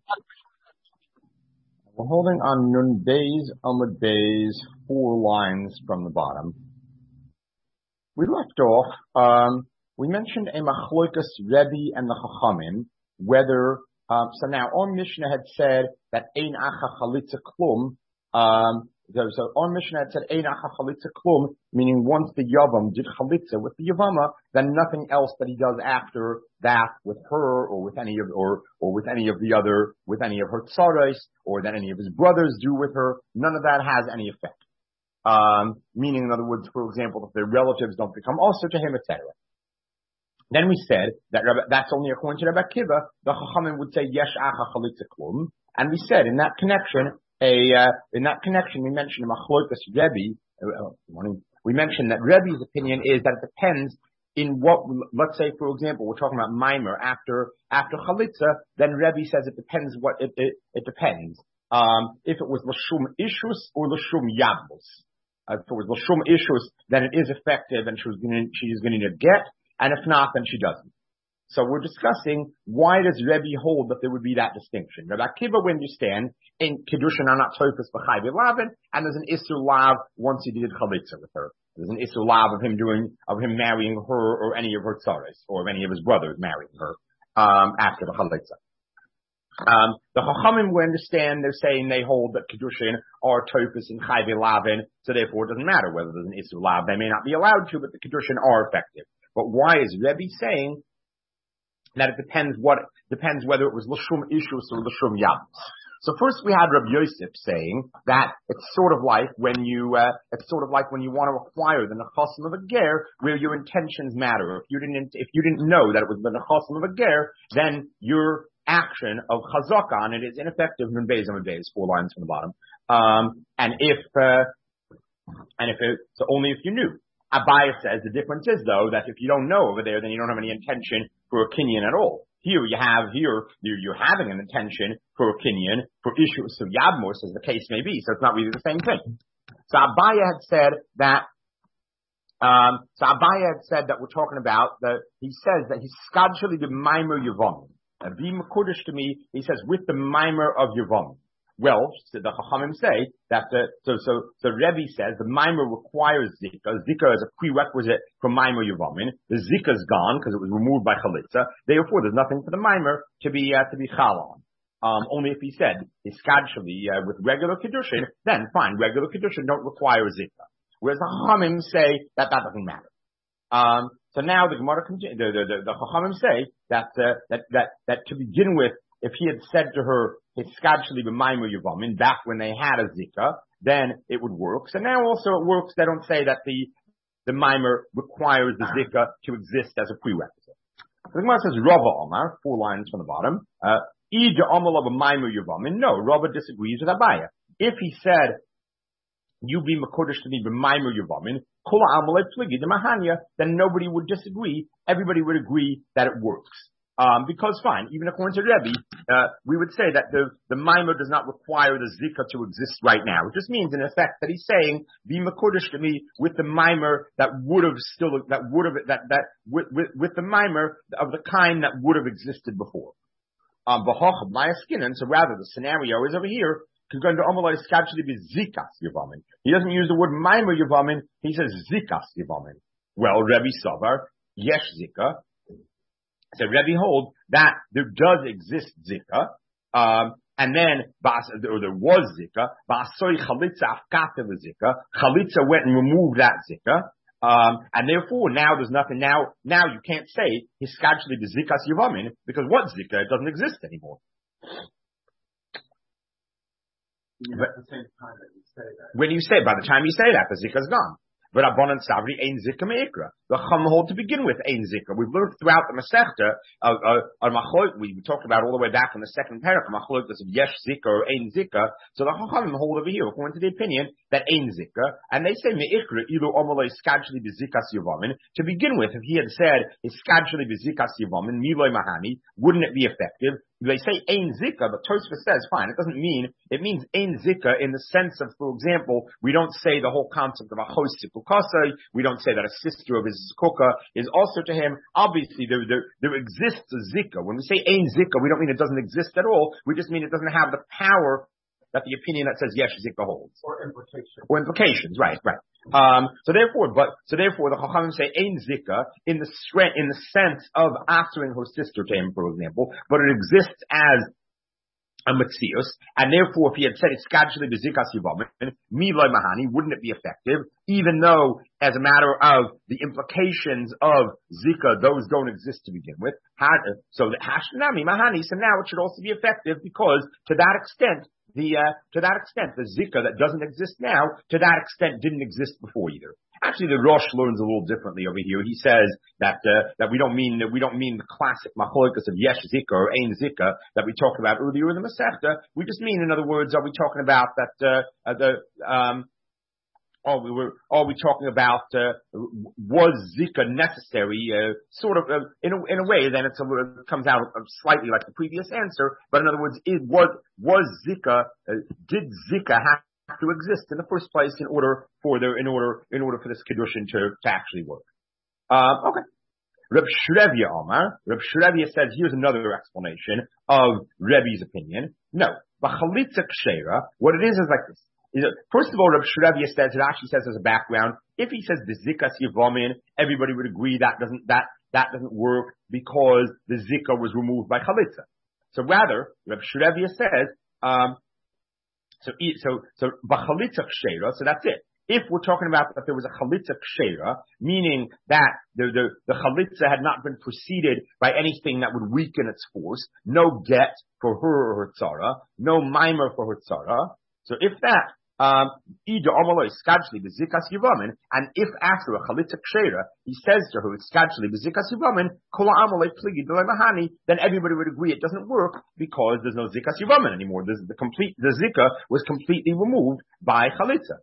We're holding on Nun Beis Amud Beis, 4 lines from the bottom. We left off, we mentioned a machlokas Rebbe and the Chachamim, whether, so now our Mishnah had said that Ein Acha Chalitza Klum, so our Mishnah had said Ein Acha Chalitza Klum, meaning once the Yavam did Chalitza with the Yavama, then nothing else that he does after that with her or with any of, or with any of the other, with any of her tzaros, or that any of his brothers do with her, none of that has any effect. Meaning, in other words, for example, if their relatives don't become also to him, etc. Then we said that that's only according to Rabbi Akiva. The Chachamim would say Yesh Acha Chalitza Klum, and we said in that connection, we mentioned Machlokas Rebbe. We mentioned that Rebbe's opinion is that it depends in what. Let's say, for example, we're talking about Maimer after Chalitza. Then Rebbe says it depends what it depends. If it was Lashum Ishus or Lashum Yabus. If it was Lashum Ishus, then it is effective and she's going to get, and if not, then she doesn't. So we're discussing why does Rebbe hold that there would be that distinction. Rabbi Akiva, we understand, in Kiddushin are not Tofus B'chai V'Lavin, and there's an Isur Lav once he did Chalitza with her. There's an Isur Lav of him marrying her or any of her tzaros, or of any of his brothers marrying her, after the Chalitza. The Chachamim, we understand, they're saying they hold that Kiddushin are Tofus and Chai V'Lavin, so therefore it doesn't matter whether there's an Isur Lav. They may not be allowed to, but the Kiddushin are effective. But why is Rebbe saying that it depends whether it was Lashum Ishus or Lashum Yabus? So first we had Rabbi Yosef saying that it's sort of like when you want to acquire the nechasim of a ger, where your intentions matter. If you didn't know that it was the nechasim of a ger, then your action of chazak on it is ineffective. Nun Beis Amud Beis, 4 lines from the bottom. So only if you knew. Abaya says the difference is though that if you don't know over there, then you don't have any intention for a kinyan at all. You're having an intention for a kinyan for issues of yabmos, as the case may be. So it's not really the same thing. So Abaya had said that. We're talking about that. He says that he's skadshali the mimer yavamim. And be makudish to me. He says with the mimer of yavamim. Well, so the Chachamim say that the Rebbe says the Maimer requires Zika. Zika is a prerequisite for Maimer Yavamin. The Zika is gone because it was removed by Chalitza. Therefore, there's nothing for the Maimer to be Chal on. Only if he said Iskadshali with regular Kiddushin, then fine. Regular Kiddushin don't require Zika. Whereas the Chachamim say that doesn't matter. So now the Gemara the Chachamim say that to begin with, if he had said to her, Hiskadshali b'maimer yavamin, back when they had a zika, then it would work. So now also it works. They don't say that the mimer requires the zika to exist as a prerequisite. The Gemara says, Rava Omar, 4 lines from the bottom, Ida Omar of a mimer yavamin. No, Rava disagrees with Abaya. If he said, you be makodesh to me b'maimer yavamin, kula amalei pligi mahanya, then nobody would disagree. Everybody would agree that it works. Because fine, even according to Rebbe, we would say that the mimer does not require the zika to exist right now. It just means in effect that he's saying, be makodesh to me with the mimer with the mimer of the kind that would have existed before. So rather the scenario is over here, he doesn't use the word mimer yavamin, he says zikas yavamin. Well, Rebbe Savar, yesh zika. So Rebbe holds that there does exist zika, and then there was zika. Ba'asoi chalitza afkata zika. Chalitza went and removed that zika, and therefore now there's nothing. Now you can't say hiskadshli b'zikas yavamin because what zika? It doesn't exist anymore. But at the same time that you say that. By the time you say that, the zika's gone. But Rabbanan Savri ein zika meikra. The Chum hold to begin with ein zika. We've learned throughout the Masechta on Machlok. We talked about all the way back in the second parak. Machlok does yesh zika or ein zika. So the Chum hold over here according to the opinion that ein zika, and they say meikra ilu omalei skadshli bezikas yavamin. To begin with, if he had said iskadshli bezikas yavamin miloi mahani, wouldn't it be effective? they say ein zika, but Tosfos says, fine, it doesn't mean, it means ein zika in the sense of, for example, we don't say the whole concept of a achos zikukasa, we don't say that a sister of his zikuka is also to him. Obviously, there exists a zika. When we say ein zika, we don't mean it doesn't exist at all, we just mean it doesn't have the power that the opinion that says yesh zika holds. Or implications. Or implications, right. So therefore, the Chachamim say ein zika in the sense of answering her sister to him, for example, but it exists as a metzius, and therefore, if he had said it's skadshli bezikas yivamin, miloi mahani, wouldn't it be effective? Even though, as a matter of the implications of zika, those don't exist to begin with. So the hashnami mahani, so now it should also be effective because to that extent, the zika that doesn't exist now, to that extent didn't exist before either. Actually, the Rosh learns a little differently over here. He says that we don't mean the classic machlokas of yesh zika or ein zika that we talked about earlier in the Masechta. We just mean, in other words, are we talking about was zika necessary? In a way, then it comes out slightly like the previous answer. But in other words, was zika? Did zika have to exist in the first place in order for this kedushin to actually work? Okay. Reb Shrevia Omar. Reb Shrevia says, here's another explanation of Rebbe's opinion. No, b'chalitza kshera. What it is like this. First of all, Reb Shrevia says, Rashi says as a background, if he says the zikas yivamin, everybody would agree that doesn't work because the zika was removed by chalitza. So rather, Reb Shrevia says, so b'chalitza kshera, so that's it. If we're talking about that there was a chalitza kshera, meaning that the chalitza had not been preceded by anything that would weaken its force, no get for her or her tzara, no mimer for her tzara. So if that, and if after a chalitza kshera, he says to her, then everybody would agree it doesn't work because there's no zikas yivamin anymore. The zika was completely removed by chalitza.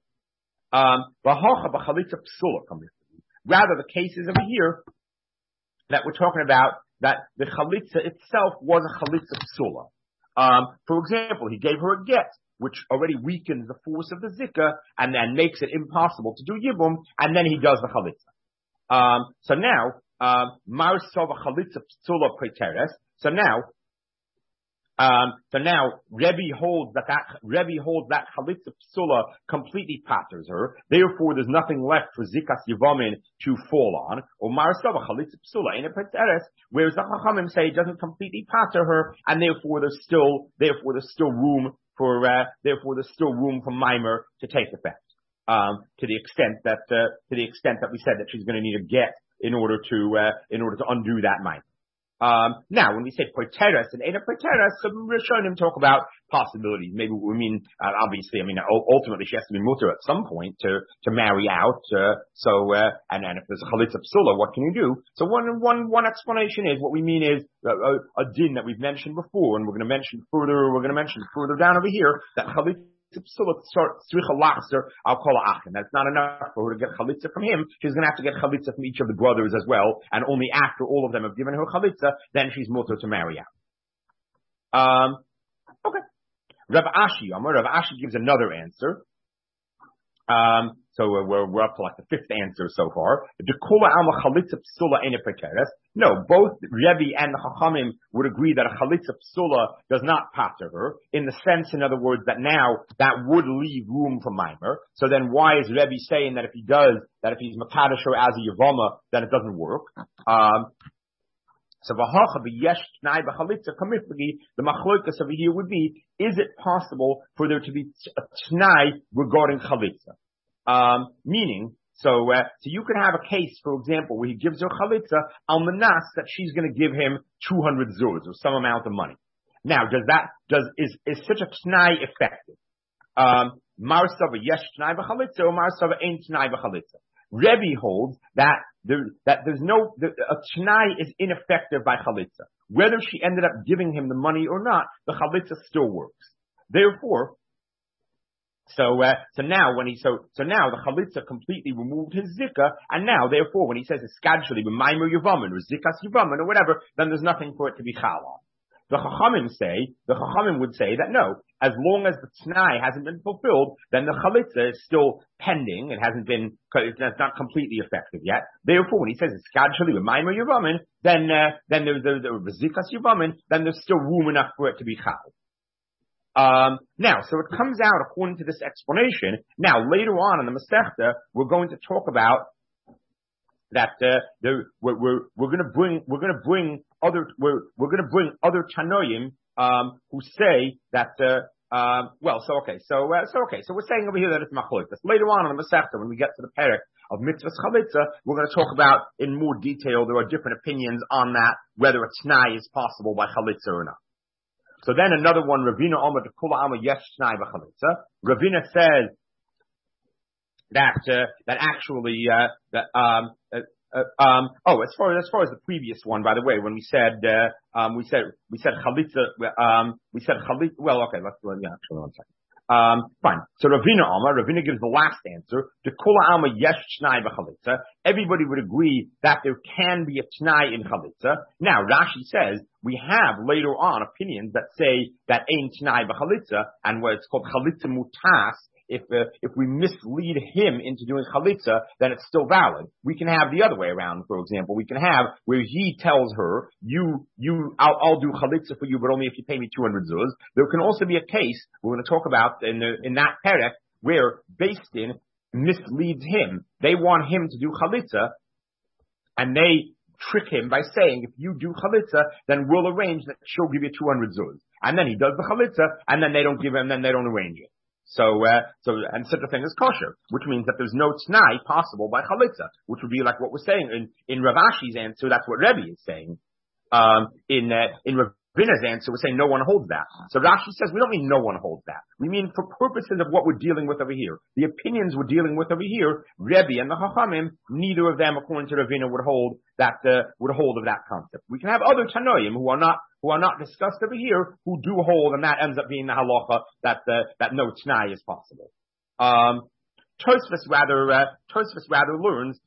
Rather, the case is over here that we're talking about that the chalitza itself was a chalitza psula. For example, he gave her a get, which already weakens the force of the zika and then makes it impossible to do yibum, and then he does the chalitza. So now, marsova chalitza psula preteres. So now, Rebbe holds that chalitza psula completely patters her. Therefore, there's nothing left for zikas yivamin to fall on. Or marsava chalitza psula in a preteres, whereas the chachamim say it doesn't completely patter her, and therefore there's still room for mimer to take effect. To the extent that we said that she's going to need a get in order to undo that mimer. Now, when we say poiteres and ena poiteres, some Rishonim talk about possibilities. Maybe we mean, obviously, ultimately she has to be mutter at some point to marry out. And then if there's a chalitza psula, what can you do? So one explanation is, what we mean is a din that we've mentioned before, and we're going to mention further down over here, that chalitza I'll call her Achin. That's not enough for her to get chalitza from him. She's going to have to get chalitza from each of the brothers as well. And only after all of them have given her chalitza, then she's mutter to marry out. Okay. Rav Ashi gives another answer. So we're up to like the fifth answer so far. No, both Rebbe and the Chachamim would agree that a chalitza psula does not pater her, in the sense, in other words, that now that would leave room for mimer. So then why is Rebbe saying that if he's makadosh her as a yavama, then it doesn't work? So the machlokas over here would be, is it possible for there to be a t'nai regarding chalitza? Meaning, so you could have a case, for example, where he gives her chalitza al manas that she's going to give him 200 zuz or some amount of money. Now, is such a t'nai effective? Marsava yesh t'nai b'chalitza or marsava ein t'nai b'chalitza? Rebbe holds that there's no, a t'nai is ineffective by chalitza. Whether she ended up giving him the money or not, the chalitza still works. Therefore, So now the chalitza completely removed his zika, and now therefore when he says it's skadshali b'maimer yuvamin or zikas yuvamin or whatever, then there's nothing for it to be chal on. The Chachamim would say that no, as long as the T'nai hasn't been fulfilled, then the Chalitza is still pending. It hasn't been, it's not completely effective yet. Therefore, when he says it's Skad Shali with Maimar Yavamin, then there's the Zikas Yavamin, then there's still room enough for it to be Chal. Now, so it comes out according to this explanation. Now, later on in the Masechta, we're going to talk about that we're going to bring other Tanoim who say that so we're saying over here that it's Machlokas. Later on in the Masechta, when we get to the Perek of Mitzvahs Chalitza, we're going to talk about in more detail. There are different opinions on that, whether a T'nai is possible by Chalitza or not. So then another one, Ravina Omer to Kula Ama Yesh T'nai b'Chalitza. Ravina says that actually as far as the previous one, by the way, when we said Chalitza, well, okay, let's do it. Yeah, actually, one second. Fine. So Ravina gives the last answer. The Kula Alma Yesh T'nai b'Chalitza. Everybody would agree that there can be a T'nai in Chalitza. Now, Rashi says we have later on opinions that say that Ein T'nai b'Chalitza, and what it's called Chalitza Mutas. If we mislead him into doing chalitza, then it's still valid. We can have the other way around, for example. We can have where he tells her, I'll do chalitza for you, but only if you pay me 200 zuz. There can also be a case we're going to talk about in that perek where Beis Din misleads him. They want him to do chalitza, and they trick him by saying, if you do chalitza, then we'll arrange that she'll give you 200 zuz. And then he does the chalitza, and then they don't give him, then they don't arrange it. And such a thing as kosher, which means that there's no t'nai possible by chalitza, which would be like what we're saying in Rav Ashi's answer. That's what Rebbe is saying. In Ravina's answer, we're saying no one holds that. So Rashi says we don't mean no one holds that. We mean for purposes of what we're dealing with over here, the opinions we're dealing with over here, Rebbe and the Chachamim, neither of them, according to Ravina, would hold of that concept. We can have other Tanoim who are not discussed over here, who do hold, and that ends up being the halacha that no t'nai is possible. Tosfos rather learns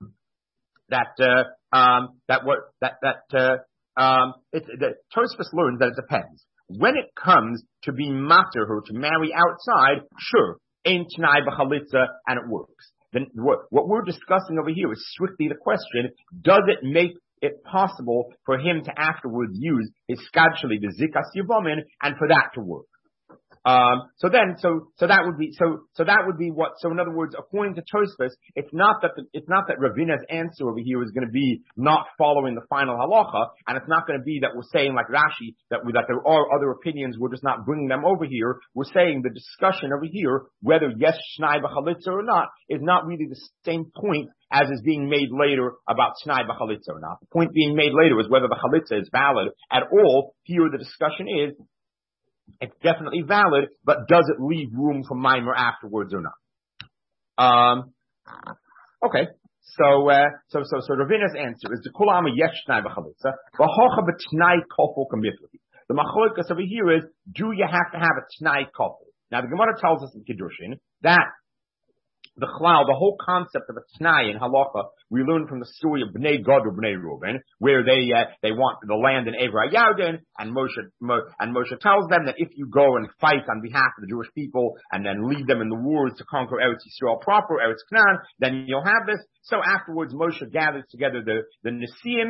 Tosfos learns that it depends. When it comes to be mater her to marry outside, sure, ein t'nai b'chalitza, and it works. Then what we're discussing over here is strictly the question: does it make it possible for him to afterwards use his skad shali, the zikas yivamin, and for that to work? So that would be what. So in other words, according to Tosfos, it's not that Ravina's answer over here is going to be not following the final halacha, and it's not going to be that we're saying like Rashi that there are other opinions. We're just not bringing them over here. We're saying the discussion over here, whether yes t'nai b'chalitza or not, is not really the same point as is being made later about t'nai b'chalitza or not. The point being made later is whether the chalitza is valid at all. Here the discussion is, it's definitely valid, but does it leave room for mimer afterwards or not? Okay. So Ravina's answer is the kulama yesh t'nai b'chalitza, v'hocha b't'nai kofel kamifli. The machlokas over here is, do you have to have a t'nai kofel? Now the Gemara tells us in Kiddushin that the whole concept of a t'nai in halacha, we learn from the story of Bnei Gad or Bnei Reuben, where they want the land in Ever HaYarden, and Moshe tells them that if you go and fight on behalf of the Jewish people and then lead them in the wars to conquer Eretz Yisrael proper, Eretz Canaan, then you'll have this. So afterwards, Moshe gathers together the Nesiim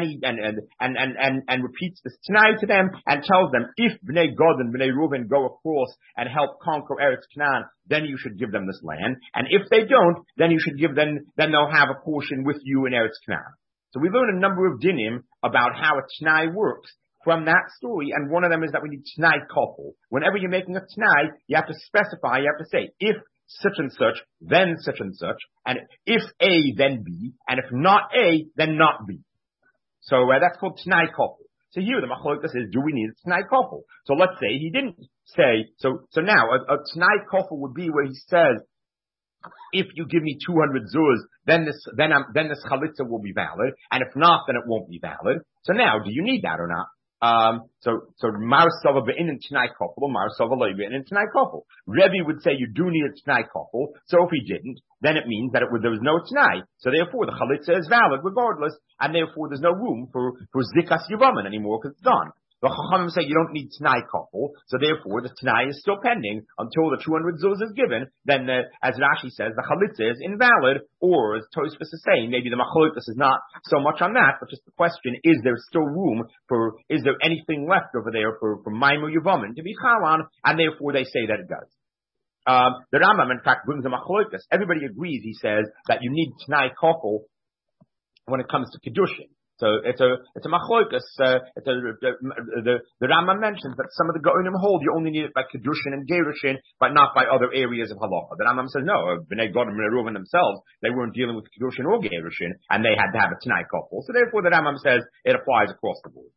and repeats this t'nai to them and tells them, if Bnei Gad and Bnei Reuben go across and help conquer Eretz Canaan, then you should give them this land. And if they don't, then you should give them, then they'll have a portion with you in Eretz Canaan. So we learn a number of dinim about how a t'nai works from that story, and one of them is that we need t'nai kofel. Whenever you're making a t'nai, you have to specify, you have to say, if such and such, then such and such, and if A, then B, and if not A, then not B. So that's called t'nai kofel. So here the machlokas is, do we need a t'nai kofel? So let's say he didn't say, so now a t'nai kofel would be where he says, if you give me 200 zuz, then this chalitza will be valid, and if not, then it won't be valid. So now, do you need that or not? So Mar Sava be'inin t'nai kofel, Mar Sava lo be'inin t'nai kofel. Rebbe would say you do need a t'nai kofel, so if he didn't, then it means that there was no t'nai. So therefore the chalitza is valid regardless, and therefore there's no room for zikas yivamin anymore because it's done. The Chachamim say you don't need Tanai couple, so therefore the Tanai is still pending until the 200 zuz is given. Then, as Rashi says, the Chalitza is invalid, or as Tosfos is saying, maybe the Machlokas is not so much on that, but just the question, is there still room is there anything left over there for Maimer Yevamim to be Chalan, and therefore they say that it does. The Rambam, in fact, brings a Machlokas. Everybody agrees, he says, that you need Tanai couple when it comes to Kedushin. So it's a machlokas. The Rambam mentions that some of the Gaonim hold you only need it by kedushin and gerushin, but not by other areas of halacha. The Rambam says no. Bnei Godim and Reuven themselves, they weren't dealing with kedushin or gerushin, and they had to have a Tanai couple. So therefore, the Rambam says it applies across the board.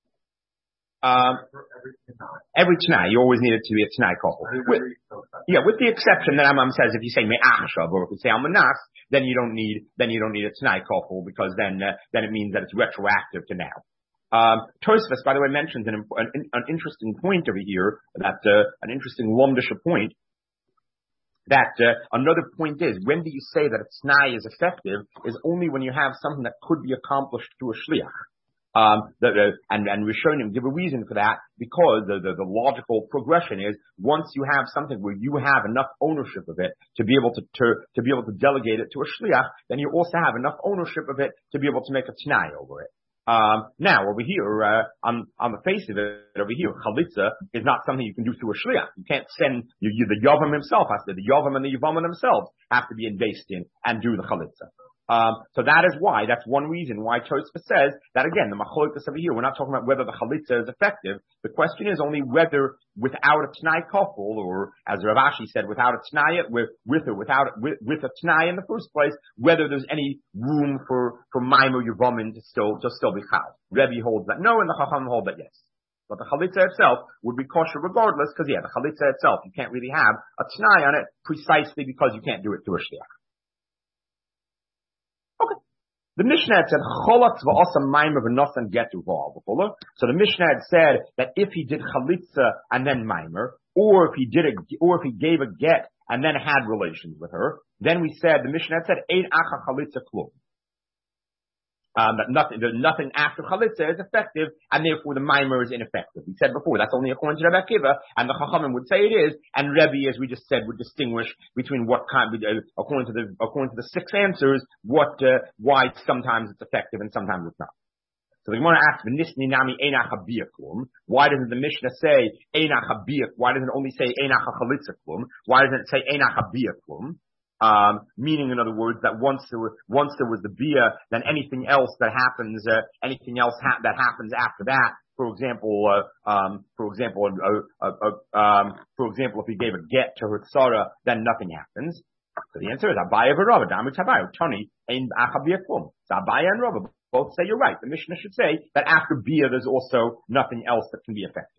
Every Tanai, you always need it to be a Tanai couple. With the exception that Rambam says if you say me'achshav or if you say almanas, then you don't need a Tanai couple because then it means that it's retroactive to now. Tosfos, by the way, mentions an interesting point over here, that an interesting lumdisha point. That another point is, when do you say that a Tanai is effective is only when you have something that could be accomplished through a shliach. And Rishonim give a reason for that, because the logical progression is, once you have something where you have enough ownership of it to be able to delegate it to a shliach, then you also have enough ownership of it to be able to make a Tanai over it. Now over here, on the face of it, over here, chalitza is not something you can do through a shliach. You can't send the Yavam himself the Yavam and the Yavamim themselves have to be invested in and do the chalitza. So that's one reason why Tosfos says that again, the machlokas over here, we're not talking about whether the chalitza is effective. The question is only whether without a Tanai couple, or as Rav Ashi said, without a Tanai, with a Tanai in the first place, whether there's any room for Maimer Yevamim to still be chal. Rebbe holds that no, and the Chacham hold that yes. But the chalitza itself would be kosher regardless, because the chalitza itself, you can't really have a Tanai on it precisely because you can't do it through a shliach. The Mishnah had said, Cholatz v'osam maimer v'nosan getu v'al. So the Mishnah had said that if he did chalitza and then maimer, or if he gave a get and then had relations with her, then we said, the Mishnah had said, ein acha chalitza klum. That nothing after chalitza is effective, and therefore the maimer is ineffective. We said before, that's only according to Rebbe Akiva, and the Chachamim would say it is, and Rebbe, as we just said, would distinguish between what kind, according to the six answers, why sometimes it's effective and sometimes it's not. So the Gemara asks, "V'nisni nami einach habiyah klum." Why doesn't the Mishnah say einach habiyah? Why doesn't it only say einach chalitza klum? Why doesn't it say einach habiyah klum? Meaning, in other words, that once there was the bia, then anything else that happens, that happens after that. For example, if he gave a get to her tzara, then nothing happens. So the answer is Abaya v'Rava Damu Tabayu Tani Ein Achabiyah Klum. So Abaya and Rava both say you're right. The Mishnah should say that after bia, there's also nothing else that can be effective.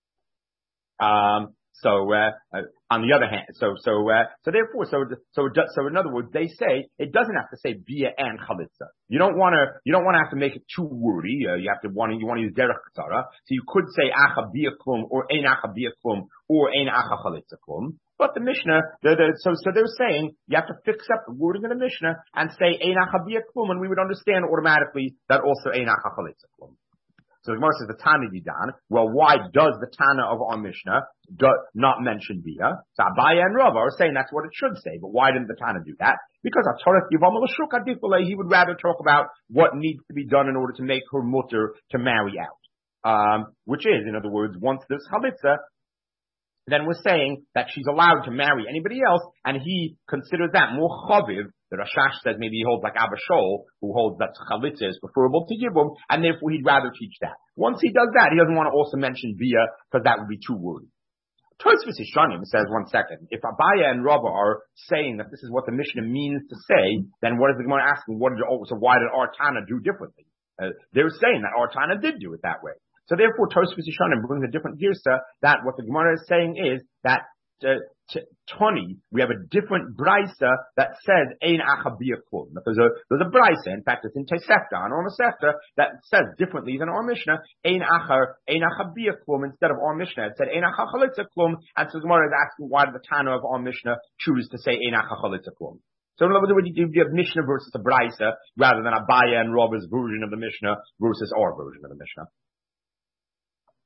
On the other hand, therefore, in other words, they say it doesn't have to say bia and chalitza. You don't want to have to make it too wordy. You want to use derech tzara. So you could say acha bia klum or ein acha bia klum or ein acha chalitza klum. But the Mishnah, so they're saying you have to fix up the wording of the Mishnah and say ein acha bia klum, and we would understand automatically that also ein acha chalitza klum. So the Gemara says the Tana Didan. Well, why does the Tana of our Mishnah not mention bia? So Abaya and Rava are saying that's what it should say, but why didn't the Tana do that? Because he would rather talk about what needs to be done in order to make her mutter to marry out. Which is, in other words, once there's chalitza, then we're saying that she's allowed to marry anybody else, and he considers that more chaviv. The Rashash says maybe he holds like Abba Shol, who holds that chalitza is preferable to Yibum, and therefore he'd rather teach that. Once he does that, he doesn't want to also mention bia, because that would be too wordy. Tosfos Yishanim says, 1 second, if Abaya and Rava are saying that this is what the Mishnah means to say, then what is the Gemara asking? So why did our Tana do differently? They're saying that our Tana did do it that way. So therefore, Tosfos Yishanim brings a different girsa, that what the Gemara is saying is that Tony, we have a different brisa that says ein achabiyah klum. There's a brisa, in fact, it's in Tosefta, on our Masechta, that says differently than our Mishnah, ein achabiyah klum, instead of our Mishnah, it said ein achachalitza klum, and so the Gemara is asking why did the Tana of our Mishnah choose to say ein achachalitza klum. So in other words, you have Mishnah versus a brisa, rather than Abaya and Rava's version of the Mishnah versus our version of the Mishnah.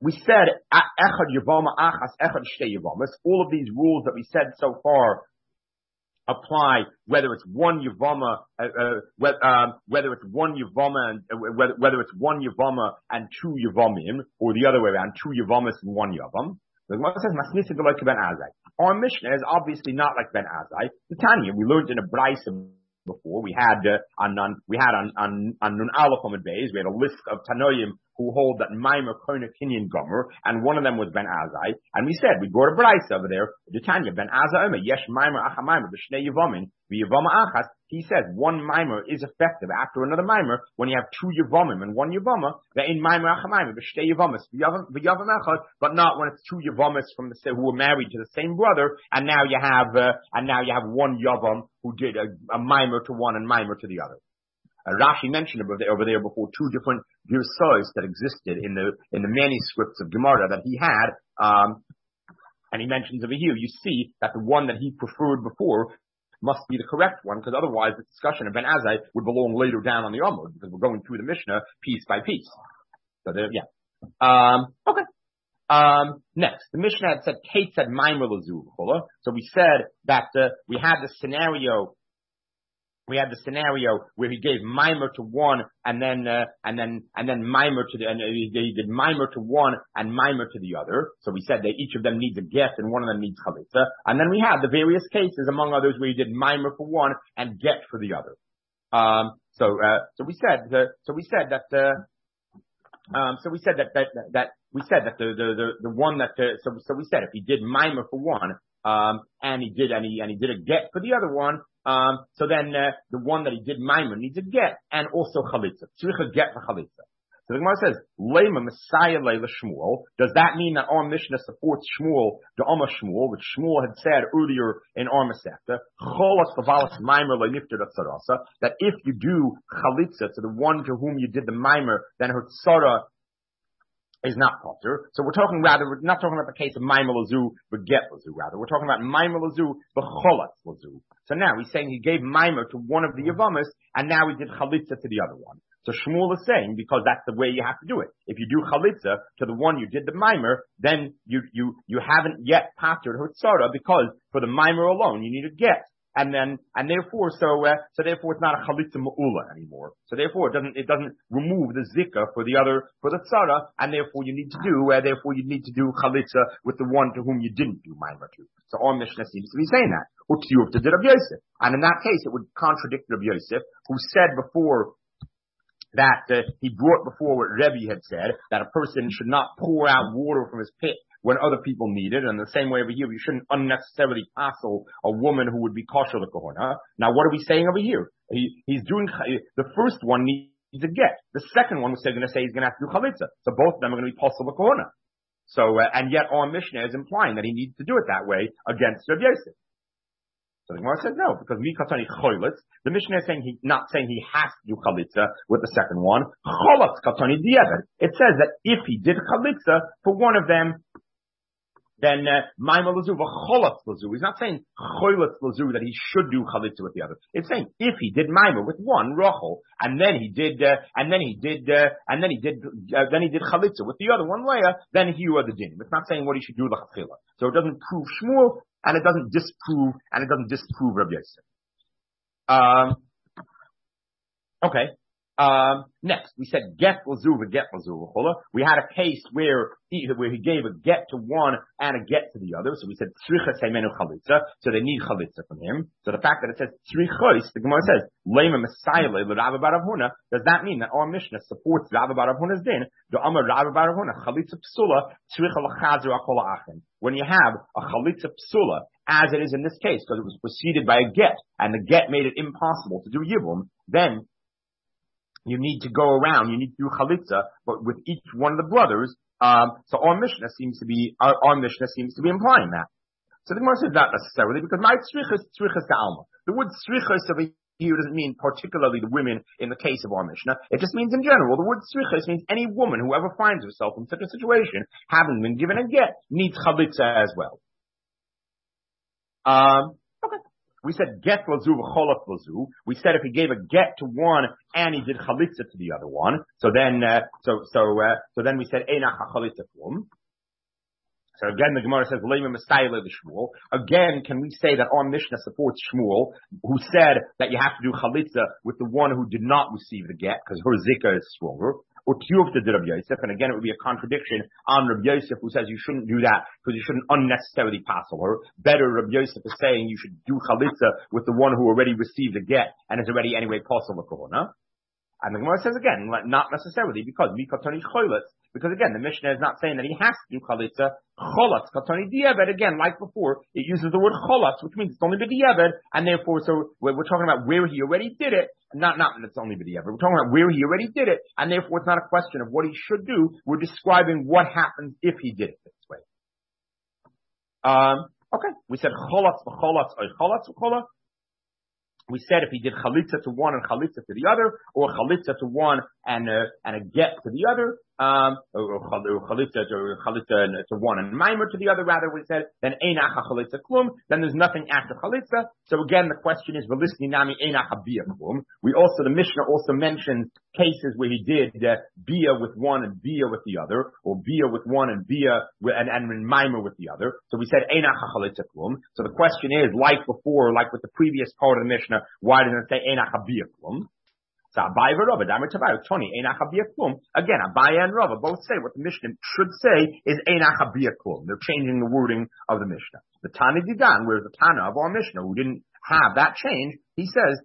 we said echad yavama achas echad shtei yavamas. All of these rules that we said so far apply whether it's one yavama, whether it's one yavama and whether it's one yavama and two yavamim, or the other way around, two yavamas and one yavam. The Gemara says masnisa like Ben Azai. Our Mishnah is obviously not like Ben Azai. The Tanya, we learned in a brisa before. We had on Nun Aleph Amud Beis, we had a list of Tanoim who hold that Maimer Kona Kinyan Gomer, and one of them was Ben Azai. And we said, we brought a brisa over there, the Tanya, Ben Azai Omer, Yesh Maimer Acha Maimer, B'shnei Yevamin, V'Yevama Achas. He says one Maimer is effective after another Maimer when you have two Yevamim and one Yevama, that in Maimer Acha Maimer, B'shnei Yevamis, V'Yavam Echad, but not when it's two Yevamis who were married to the same brother, and now you have one Yavam who did a Maimer to one and Maimer to the other. Rashi mentioned over there before two different girsos that existed in the manuscripts of Gemara that he had, and he mentions over here, you see that the one that he preferred before must be the correct one, because otherwise the discussion of Ben Azai would belong later down on the Amud, because we're going through the Mishnah piece by piece. So there, yeah. Okay. Next, the Mishnah had said, Kate said Maimer Lazu. So we said that we had the scenario where he gave Maimer to one and then Maimer to he did Maimer to one and Maimer to the other. So we said that each of them needs a get and one of them needs chalitza. And then we had the various cases, among others, where he did Maimer for one and get for the other. So we said that if he did Maimer for one, and he did a get for the other one, so then the one that he did Maimer needs a get and also chalitza. Tzricha get for chalitza. So the Gemara says, Lema Messiah Leila Shmuel. Does that mean that our Mishnah supports Shmuel, the Amma Shmuel, which Shmuel had said earlier in our Masechta, Cholas Chavalas Maimer Le'nifter Tzarasa, that if you do chalitza to the one to whom you did the Maimer, then her tzara is not potter. So we're not talking about the case of Maimer Lazu, but get Lazu, rather. We're talking about Maimer Lazu, but Cholas Lazu. So now he's saying he gave Maimer to one of the Yavamas, and now he did chalitza to the other one. So Shmuel is saying, because that's the way you have to do it. If you do chalitza to the one you did the Maimer, then you haven't yet pattered her tzara, because for the Maimer alone you need a get. And therefore it's not a chalitza ma'ula anymore. So therefore it doesn't remove the zika for the tzara, and therefore you need to do chalitza with the one to whom you didn't do Maimer to. So our Mishnah seems to be saying that. Uktiyuvta did Rabbi Yosef. And in that case it would contradict Rabbi Yosef, who said before that he brought before what Rebbe had said, that a person should not pour out water from his pit when other people need it. And the same way over here, you shouldn't unnecessarily hassle a woman who would be kosher l'kohona. Now, what are we saying over here? He's doing, the first one needs a get. The second one was going to say he's going to have to do chalitza. So both of them are going to be kosher l'kohona. So, and yet our Mishnah is implying that he needs to do it that way against Rabbi Yosef. So the Gemara says no, because mikatani choylitz. The Mishnah is not saying he has to do chalitza with the second one. Cholatz katani diavad. It says that if he did chalitza for one of them, then maimer lazu v'cholatz lazu. He's not saying choylitz lazu that he should do chalitza with the other. It's saying if he did maimer with one rochel, and then he did chalitza with the other one leah, then he were the din. It's not saying what he should do l'chachila. So it doesn't prove Shmuel. And it doesn't disprove Rabbi Yosef. Okay. Next, we said get lazu. We had a case where he gave a get to one and a get to the other. So we said tzricha seimenu chalitza. So they need chalitza from him. So the fact that it says tzrichos, the Gemara says lema messiah l'Rav bar Avuna. Does that mean that our Mishnah supports Rav bar Avuna's din? The Amar Rav bar Avuna chalitza psula tzricha l'chazir akol achin. When you have a chalitza psula, as it is in this case, because it was preceded by a get, and the get made it impossible to do yibum, then you need to go around, you need to do chalitza, but with each one of the brothers. So our Mishnah seems to be implying that. So the Gemara says not necessarily, because my tzrichas ta'alma. The word tzrichas over here doesn't mean particularly the women in the case of our Mishnah. It just means in general. The word tzrichas means any woman who ever finds herself in such a situation, having been given a get, needs chalitza as well. Okay. We said get lazu v'cholat lazu. We said if he gave a get to one and he did chalitza to the other one, so then we said einach chalitza klum. So again, the Gemara says, Shmuel. Again, can we say that our Mishnah supports Shmuel, who said that you have to do chalitza with the one who did not receive the get, because her zikah is stronger? Or Tiyuvta did Rabbi Yosef, and again, it would be a contradiction on Rabbi Yosef, who says you shouldn't do that, because you shouldn't unnecessarily passel her. Better, Rabbi Yosef is saying you should do chalitza with the one who already received the get, and is already anyway passel the korona. And the Gemara says again, not necessarily, because mikatoni cholatz, because again, the Mishnah is not saying that he has to do chalitza, cholatz, katoni diavad, again, like before, it uses the word cholatz, which means it's only b'diavad, and therefore, so we're talking about where he already did it, not that it's only b'diavad, we're talking about where he already did it, and therefore it's not a question of what he should do, we're describing what happens if he did it this way. Okay, we said cholatz, v'cholatz, oy cholatz, v'cholatz. We said if he did chalitza to one and chalitza to the other, or chalitza to one and a get to the other, or chalitza to one and maimer to the other, rather, we said, then einach chalitza klum, then there's nothing after chalitza. So again, the question is, v'lisni nami einach bia klum. The Mishnah also mentions cases where he did bia with one and bia with the other, or bia with one and bia and maimer with the other. So we said einach chalitza klum. So the question is, like before, like with the previous part of the Mishnah, why doesn't it say einach bia klum? So Abaye and Rava, again, Abaye and Rava both say what the Mishnah should say is einach klum. They're changing the wording of the Mishnah. The Tana Didan, whereas the Tana of our Mishnah, who didn't have that change, he says,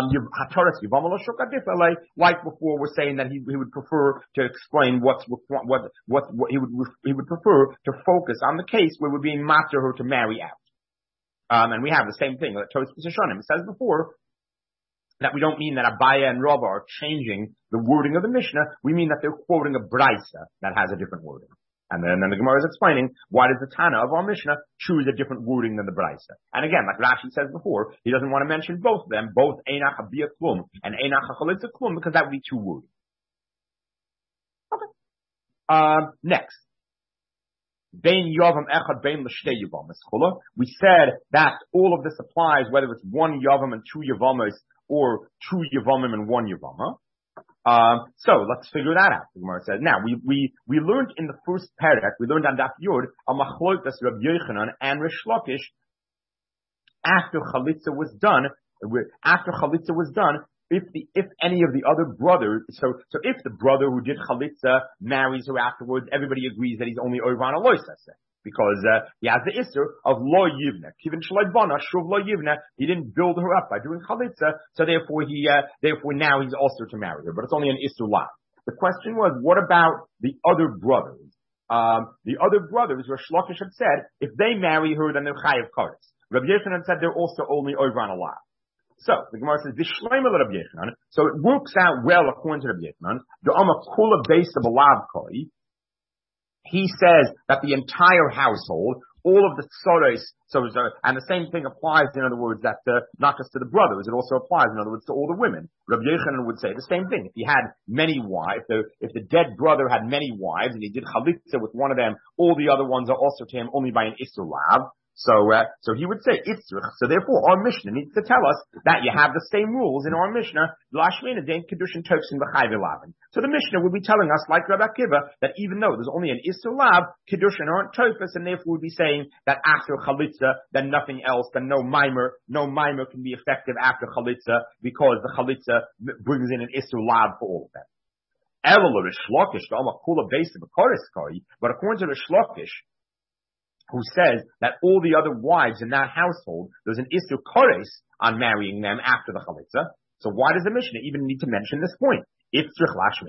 like before, we're saying that he would prefer to explain what he would prefer to focus on the case where we're being matter her to marry out. And we have the same thing that Tosfos Hashanim says before, that we don't mean that Abaye and Rava are changing the wording of the Mishnah. We mean that they're quoting a Braisa that has a different wording. And then the Gemara is explaining why does the Tana of our Mishnah choose a different wording than the Braisa. And again, like Rashi says before, he doesn't want to mention both of them, both einach bia klum and einach chalitza klum, because that would be too wordy. Okay. Next. Bein yavam echad bein l'shtei yavam. We said that all of this applies whether it's one yavam and two yavamos, or two Yavamim and one Yavama. So let's figure that out. The Gemara says. Now we learned in the first parak, we learned on Daf Yud a machlokas Rabbi Yochanan and Rish Lakish after chalitza was done. If any of the other brothers, so if the brother who did chalitza marries her afterwards, everybody agrees that he's only over on a loisa, because he has the isser of lo yivna. Kivin shleibana shuv lo yivna. He didn't build her up by doing chalitza, so therefore now he's also to marry her, but it's only an isser lav. The question was, what about the other brothers? The other brothers, Rish Lakish had said, if they marry her, then they're chayav kares. Rabbi Yochanan said they're also only over on a lav. So the Gemara says Vishleima Rabbi Yochanan. So it works out well according to Rabbi Yochanan. The Amma Kula base of a lav koi. He says that the entire household, all of the tzoros, and the same thing applies, in other words, that not just to the brothers, it also applies, in other words, to all the women. Rabbi Yochanan would say the same thing. If he had many wives, if the dead brother had many wives, and he did chalitza with one of them, all the other ones are also to him only by an isur lav. So he would say Itzrich. So therefore, our Mishnah needs to tell us that you have the same rules in our Mishnah. So the Mishnah would be telling us, like Rabbi Akiva, that even though there's only an Isur Lav, Kiddushin aren't Tofus, and therefore would be saying that after Chalitza, then nothing else, then no mimer can be effective after Chalitza, because the Chalitza brings in an Isur Lav for all of them. But according to Rish Lakish, who says that all the other wives in that household, there's an Isur Kores on marrying them after the Chalitza. So why does the Mishnah even need to mention this point? Does the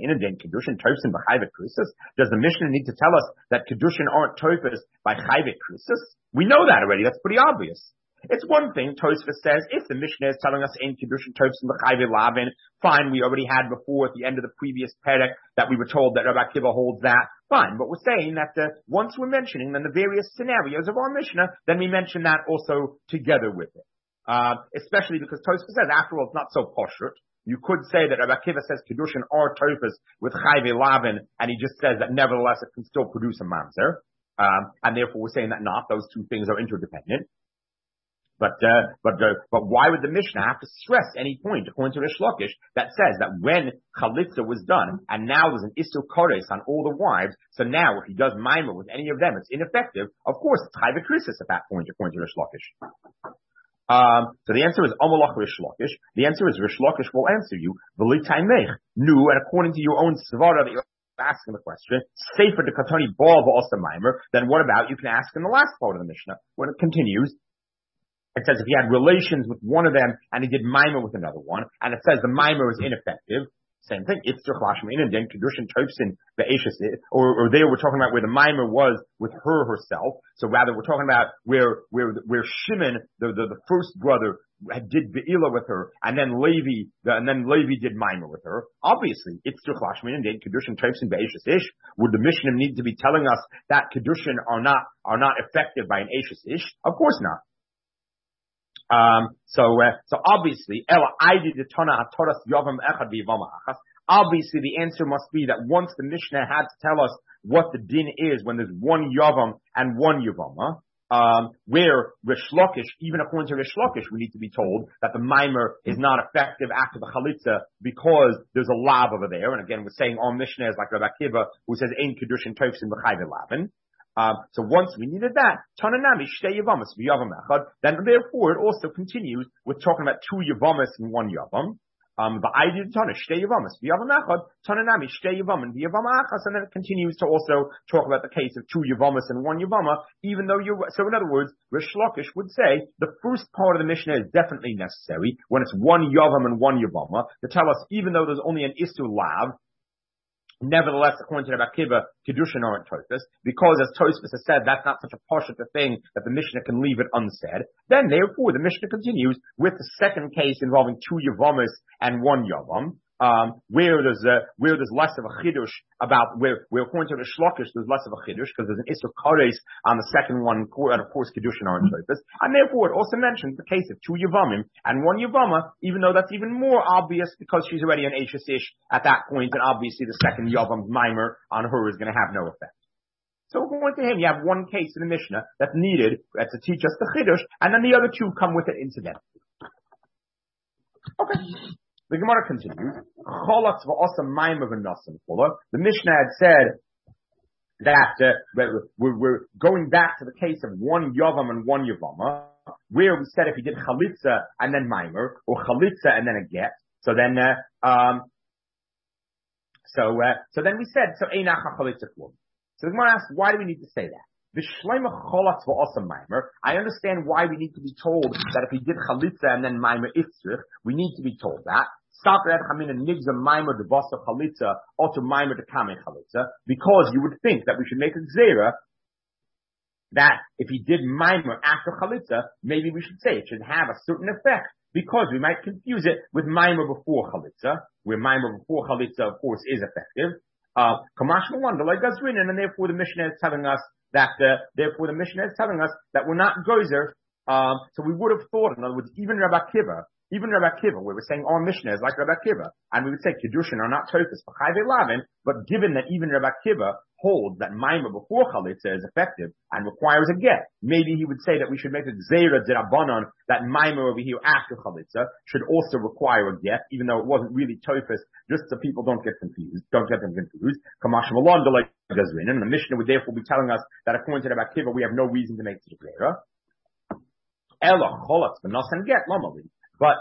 Mishnah need to tell us that Kedushin aren't Tofus by Chayvik Krisus? We know that already, that's pretty obvious. It's one thing, Tosfos says, if the Mishnah is telling us in Kedushin Tofus B'chayvik Lavin, fine, we already had before at the end of the previous Perek that we were told that Rabbi Akiva holds that. Fine, but we're saying that once we're mentioning then the various scenarios of our Mishnah, then we mention that also together with it. Especially because Tosfos says, after all, it's not so poshut. You could say that Rabbi Akiva says Kedushin are Tofus with Chayve Lavin, and he just says that nevertheless it can still produce a mamzer. And therefore we're saying that not, those two things are interdependent. But why would the Mishnah have to stress any point, according to Rish Lakish, that says that when Chalitza was done, and now there's an Isur Kores on all the wives, so now if he does Maimer with any of them, it's ineffective. Of course, it's Chayv Krisis at that point, according to Rish Lakish. So the answer is Amalach Rish Lakish. The answer is Rish Lakish will answer you, V'litaymech, nu, and according to your own Svara that you're asking the question, Sefer de Katoni Baal V'Osta Maimer, then what about, you can ask in the last part of the Mishnah, when it continues, it says if he had relations with one of them and he did Maimer with another one, and it says the Maimer is ineffective, same thing. It's Tzurchlashmin and then Kedushin Topsin the Ashes, or there we're talking about where the Maimer was with her herself. So rather we're talking about where Shimon, the first brother, did Be'ila with her, and then Levi did Maimer with her. Obviously, it's Tzurchlashmin and then Kedushin Topsin the Ashes Ish. Would the Mishnah need to be telling us that Kedushin are not effective by an Ashes Ish? Of course not. So obviously, obviously the answer must be that once the Mishnah had to tell us what the din is when there's one Yavam and one Yavama, where Rish Lakish, even according to Rish Lakish, we need to be told that the Maimer is not effective after the Chalitza because there's a lav over there. And again, we're saying all Mishnah is like Rabbi Akiva, who says, Ein Kedushin Tofsin B'chayv Lavin. So once we needed that, Tananami Shtei Yavamas v'Yavam Echad, then therefore it also continues with talking about two Yavamas and one Yavam. The idea of Tana Shtei Yavamas v'Yavam Echad, Tananami Shtei Yavam and v'Yavam Achas, and then it continues to also talk about the case of two Yavamas and one Yavama, even though so in other words, Rish Lakish would say the first part of the Mishnah is definitely necessary when it's one Yavam and one Yavama to tell us even though there's only an Isur Lav, nevertheless, according to Rabbi Akiva, Kedushin aren't Tosfos, because as Tosfos has said, that's not such a poshut thing that the Mishnah can leave it unsaid. Then, therefore, the Mishnah continues with the second case involving two Yavamas and one Yavam, where there's less of a chidush about where according to the Shlokish there's less of a chidush because there's an Isur Kares on the second one, and of course Kedushin aren't Tosfos, and therefore it also mentions the case of two Yavamim and one Yavama, even though that's even more obvious because she's already an Ashes Ish at that point, and obviously the second Yavam Maimer on her is going to have no effect. So according to him, you have one case in the Mishnah that's needed to teach us the chidush, and then the other two come with it incidentally. Okay. The Gemara continues. The Mishnah had said that we're going back to the case of one Yavam and one Yavama, where we said if he did Chalitza and then Maimer, or Chalitza and then a Get, so then we said Einacha Chalitza Klum. So the Gemara asks, why do we need to say that? I understand why we need to be told that if he did Chalitza and then Maimer Itzrich, we need to be told that. Because you would think that we should make a Gzera that if he did Maimer after Chalitza, maybe we should say it should have a certain effect, because we might confuse it with Maimer before Chalitza, where Maimer before Chalitza, of course, is effective. And therefore the Mishnah is telling us that we're not gozer. So we would have thought, in other words, even Rabbi Akiva, where we're saying our Mishnah is like Rabbi Akiva, and we would say Kedushin are not Tosfos for Chayve Lavin, but given that even Rabbi Akiva holds that Maimer before Chalitza is effective and requires a get, maybe he would say that we should make a Gzeira D'Rabbanan that Maimer over here after Chalitza should also require a get, even though it wasn't really Tosfos, just so people don't get them confused. Kamash Malon like Gazrin, and the Mishnah would therefore be telling us that according to Rabbi Akiva we have no reason to make such a Gzeira. Ela Cholatz V'Nos and Get Lamali. But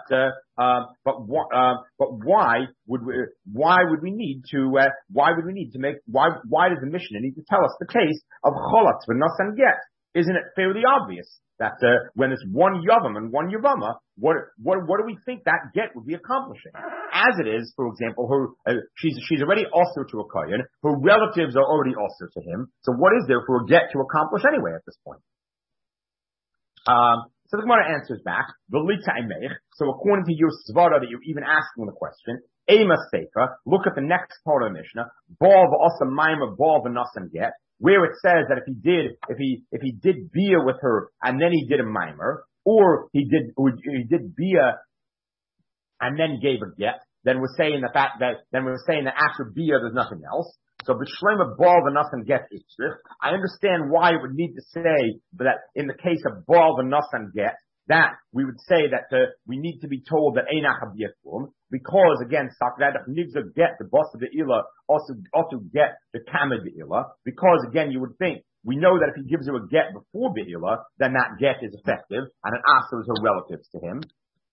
why would we need to make, why does the Mishnah need to tell us the case of Cholatz V'Nos and Get? Isn't it fairly obvious that, when it's one Yavam and one Yavama, what do we think that Get would be accomplishing? As it is, for example, she's already also to a Kohen, her relatives are already also to him, so what is there for a Get to accomplish anyway at this point? So the Gemara answers back, so according to your svara that you're even asking the question, Ema Sefer, look at the next part of the Mishnah, Baal v'Asa Maimer, Baal v'Nasan Get, where it says that if he did Bia with her and then he did a Maimer, or he did Bia and then gave a Get, then we're saying that after Bia there's nothing else. So b'shleima Baal v'Nasan Get Itzrich. I understand why it would need to say that in the case of Baal v'Nasan Get that we would say that we need to be told that Einach Abiyatkum, because again, Sakradach Nigza get the boss of the Ila, also get the Kamad Be'ila, because again, you would think, we know that if he gives her a get before Be'ila, then that get is effective, and it also is her relatives to him,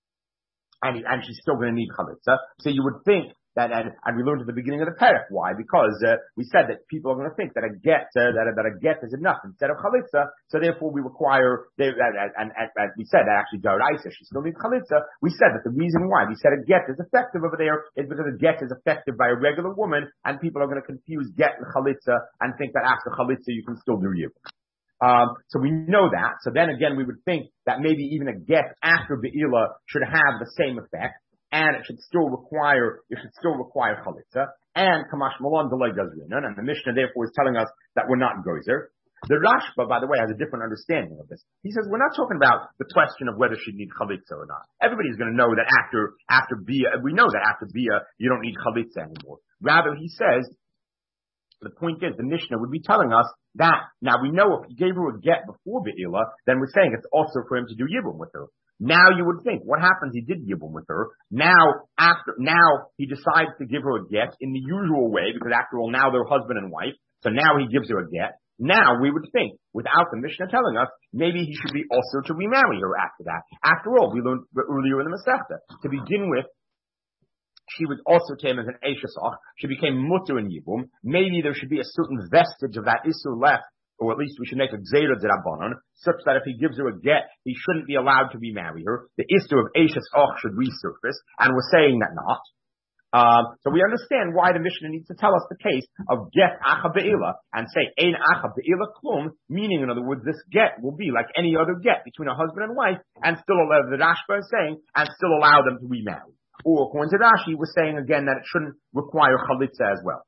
and she's still going to need Chalitza. So you would think that, and we learned at the beginning of the parak. Why? Because we said that people are going to think that a get that a get is enough instead of chalitza. So therefore, we require. And we said that actually Daraisa, she still needs chalitza. We said that the reason why we said a get is effective over there is because a get is effective by a regular woman, and people are going to confuse get and chalitza and think that after chalitza you can still do you. So we know that. So then again, we would think that maybe even a get after Be'ila should have the same effect. And it should still require chalitza, and kamash malon delay gazrinan, and the Mishnah therefore is telling us that we're not gozer. The Rashba, by the way, has a different understanding of this. He says we're not talking about the question of whether she needs chalitza or not. Everybody's going to know that after bia, we know that after bia you don't need chalitza anymore. Rather, he says the point is the Mishnah would be telling us that now we know if he gave her a get before Be'ila, then we're saying it's also for him to do yibum with her. Now you would think, what happens? He did yibum with her. Now he decides to give her a get in the usual way, because after all, now they're husband and wife. So now he gives her a get. Now we would think, without the Mishnah telling us, maybe he should be also to remarry her after that. After all, we learned earlier in the Masechta. To begin with, she was also to him as an Eishasach. She became mutter in yibum. Maybe there should be a certain vestige of that issur left, or at least we should make a gzeira d'Rabbanan, such that if he gives her a get, he shouldn't be allowed to remarry her. The issue of Eishes Och should resurface, and we're saying that not. So we understand why the Mishnah needs to tell us the case of get acha be'ila, and say ein acha be'ila klum, meaning in other words, this get will be like any other get between a husband and wife, and still allow, the Rashba is saying, and still allow them to remarry. Or according to Rashi, we're saying again that it shouldn't require chalitza as well.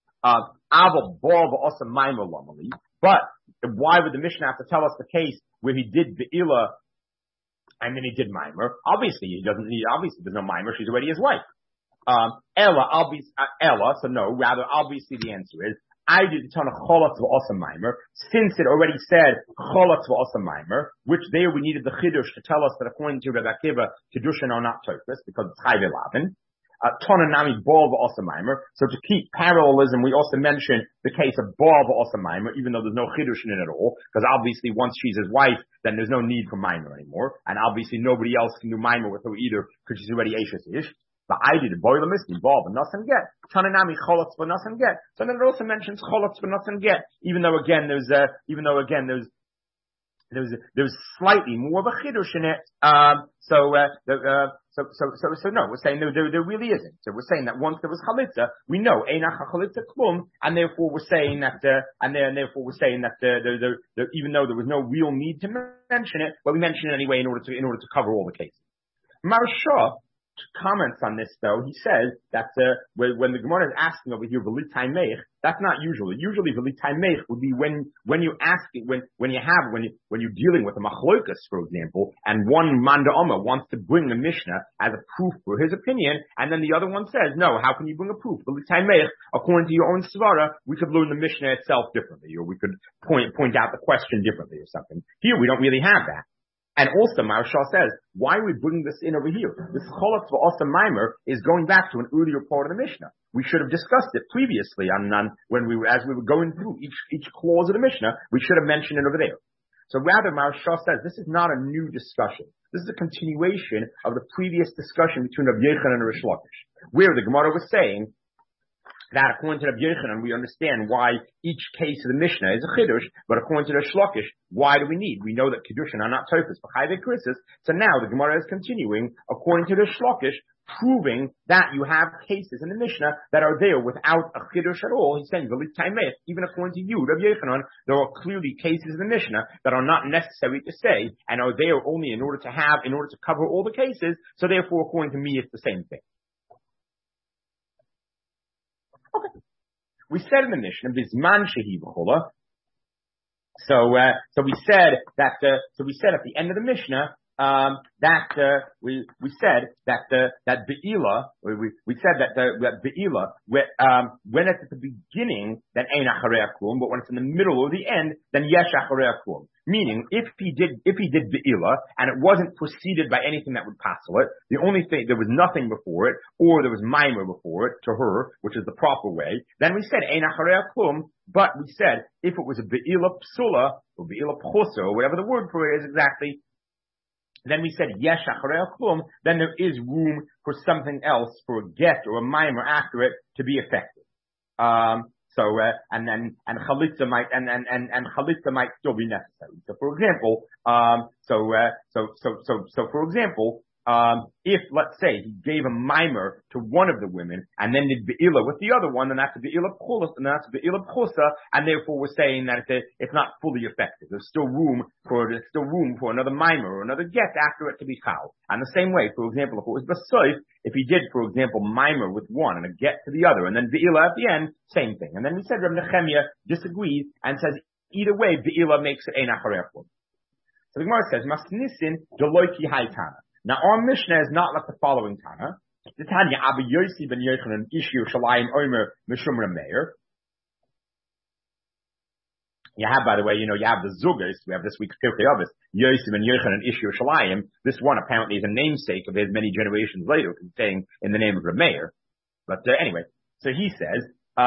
But why would the Mishnah have to tell us the case where he did Be'ila and then he did Maimer? Obviously, there's no Maimer, she's already his wife. Ella, so no, rather, obviously the answer is, I did the ton of Cholotz v'Osa Maimer, since it already said Cholotz v'Osa Maimer, which there we needed the Chiddush to tell us that according to Rebbe Akiva, Kiddushin are not Tofus, because it's Chayve Lavin. Tonanami Baal v'Osa Maimer. So to keep parallelism, we also mentioned the case of Baal v'Osa Maimer, even though there's no Chiddush in it at all, because obviously once she's his wife, then there's no need for Maimer anymore, and obviously nobody else can do Maimer with her either, because she's already Eishes Ish. But I did it, boil the misty, Baal v'Nosan Get. Tonanami Cholotz v'Nosan Get. So then it also mentions Cholotz v'Nosan Get, even though again there's slightly more of a chiddush in it. So no, we're saying there really isn't. So we're saying that once there was chalitza, we know einach chalitza klum, and therefore we're saying that, even though there was no real need to mention it, but we mention it anyway in order to cover all the cases. Marsha comments on this though. He says that when the Gemara is asking over here v'litai meich, that's not usually. Usually v'litai meich would be when you're dealing with a machlokas, for example, and one manda oma wants to bring the Mishnah as a proof for his opinion, and then the other one says, no, how can you bring a proof? V'litai meich, according to your own svara, we could learn the Mishnah itself differently, or we could point out the question differently or something. Here we don't really have that. And also, Maharshal says, why are we bringing this in over here? This Cholotz v'Osa Maimer is going back to an earlier part of the Mishnah. We should have discussed it previously as we were going through each clause of the Mishnah. We should have mentioned it over there. So rather, Maharshal says, this is not a new discussion. This is a continuation of the previous discussion between Rabbi Yochanan and Rish Lakish, where the Gemara was saying that according to Rabbi Yochanan, we understand why each case of the Mishnah is a Chiddush, but according to Rish Lakish, why do we need? We know that Kiddushin are not Tofus, but Chayve Krisis. So now the Gemara is continuing, according to Rish Lakish, proving that you have cases in the Mishnah that are there without a Chiddush at all. He's saying, even according to you, Rabbi Yochanan, there are clearly cases in the Mishnah that are not necessary to say, and are there only in order to cover all the cases, so therefore, according to me, it's the same thing. Okay. We said in the Mishnah, Bizman Shehi V'chola. So we said at the end of the Mishnah we said that Be'ila, we said that Be'ila, when it's at the beginning, then Ein Acharei Klum, but when it's in the middle or the end, then Yesh Acharei Klum. Meaning, if he did Be'ila, and it wasn't preceded by anything that would passel it, the only thing, there was nothing before it, or there was Maimer before it, to her, which is the proper way, then we said Ein Acharei Klum, but we said, if it was a Be'ila Psula, or Be'ila Pchusa, or whatever the word for it is exactly, then we said Yesh Acharei Klum, then there is room for something else, for a get or a Maimer after it to be effective. And chalitza might, and chalitza might still be necessary. So for example, for example, if let's say he gave a mimer to one of the women and then did be'ila with the other one, then that's a be'ila pchusa, and that's a be'ila pchusa, and therefore we're saying that it's not fully effective. There's still room for another mimer or another get after it to be chal. And the same way, for example, if it was basoif, if he did, for example, mimer with one and a get to the other, and then be'ila at the end, same thing. And then we said Reb Nechemia disagrees and says either way be'ila makes it ein acharei klum. So the Gemara says masnisin deloiki haitana. Now our Mishnah is not like the following Tana. The Tanya Abba Yossi ben Yochanan Ishu Shalayim Omer Mishum Rameir. You have, by the way, you have the Zugas. We have this week's Pirkei Avos. Yossi ben Yochanan Ishu Shalayim. This one apparently is a namesake of his many generations later, saying in the name of Rameir. But anyway, so he says,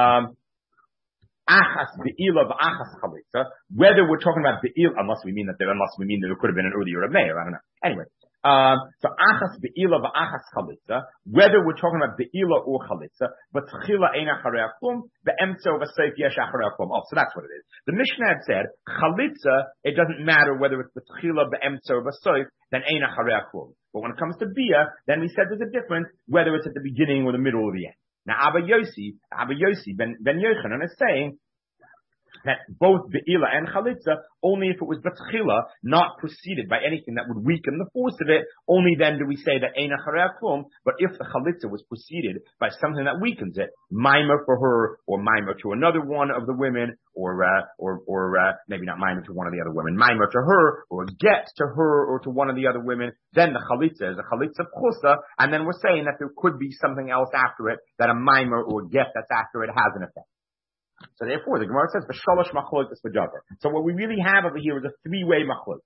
Achas be'ila v'achas chalitza. Whether we're talking about be'ila, unless we mean that there could have been an earlier Rameir, I don't know. Anyway. So achas be'ila v'achas chalitza, whether we're talking about be'ila or chalitza, but tchila ein acharei klum, be'emtzo v'seif yesh acharei klum. Oh, so that's what it is. The Mishnah had said, chalitza, it doesn't matter whether it's tchila, be'emtzo v'seif, then ein acharei klum. But when it comes to bia, then we said there's a difference, whether it's at the beginning or the middle or the end. Now Abba Yossi ben Yochanan is saying, that both be'ila and chalitza, only if it was betchila, not preceded by anything that would weaken the force of it, only then do we say that ein acharei klum. But if the chalitza was preceded by something that weakens it, mimer for her, or mimer to another one of the women, or maybe not mimer to one of the other women, mimer to her, or get to her or to one of the other women, then the chalitza is a chalitza pchusa, and then we're saying that there could be something else after it, that a mimer or get that's after it has an effect. So therefore, the Gemara says, "V'shalosh machlokas v'javar." So what we really have over here is a three-way machlokas.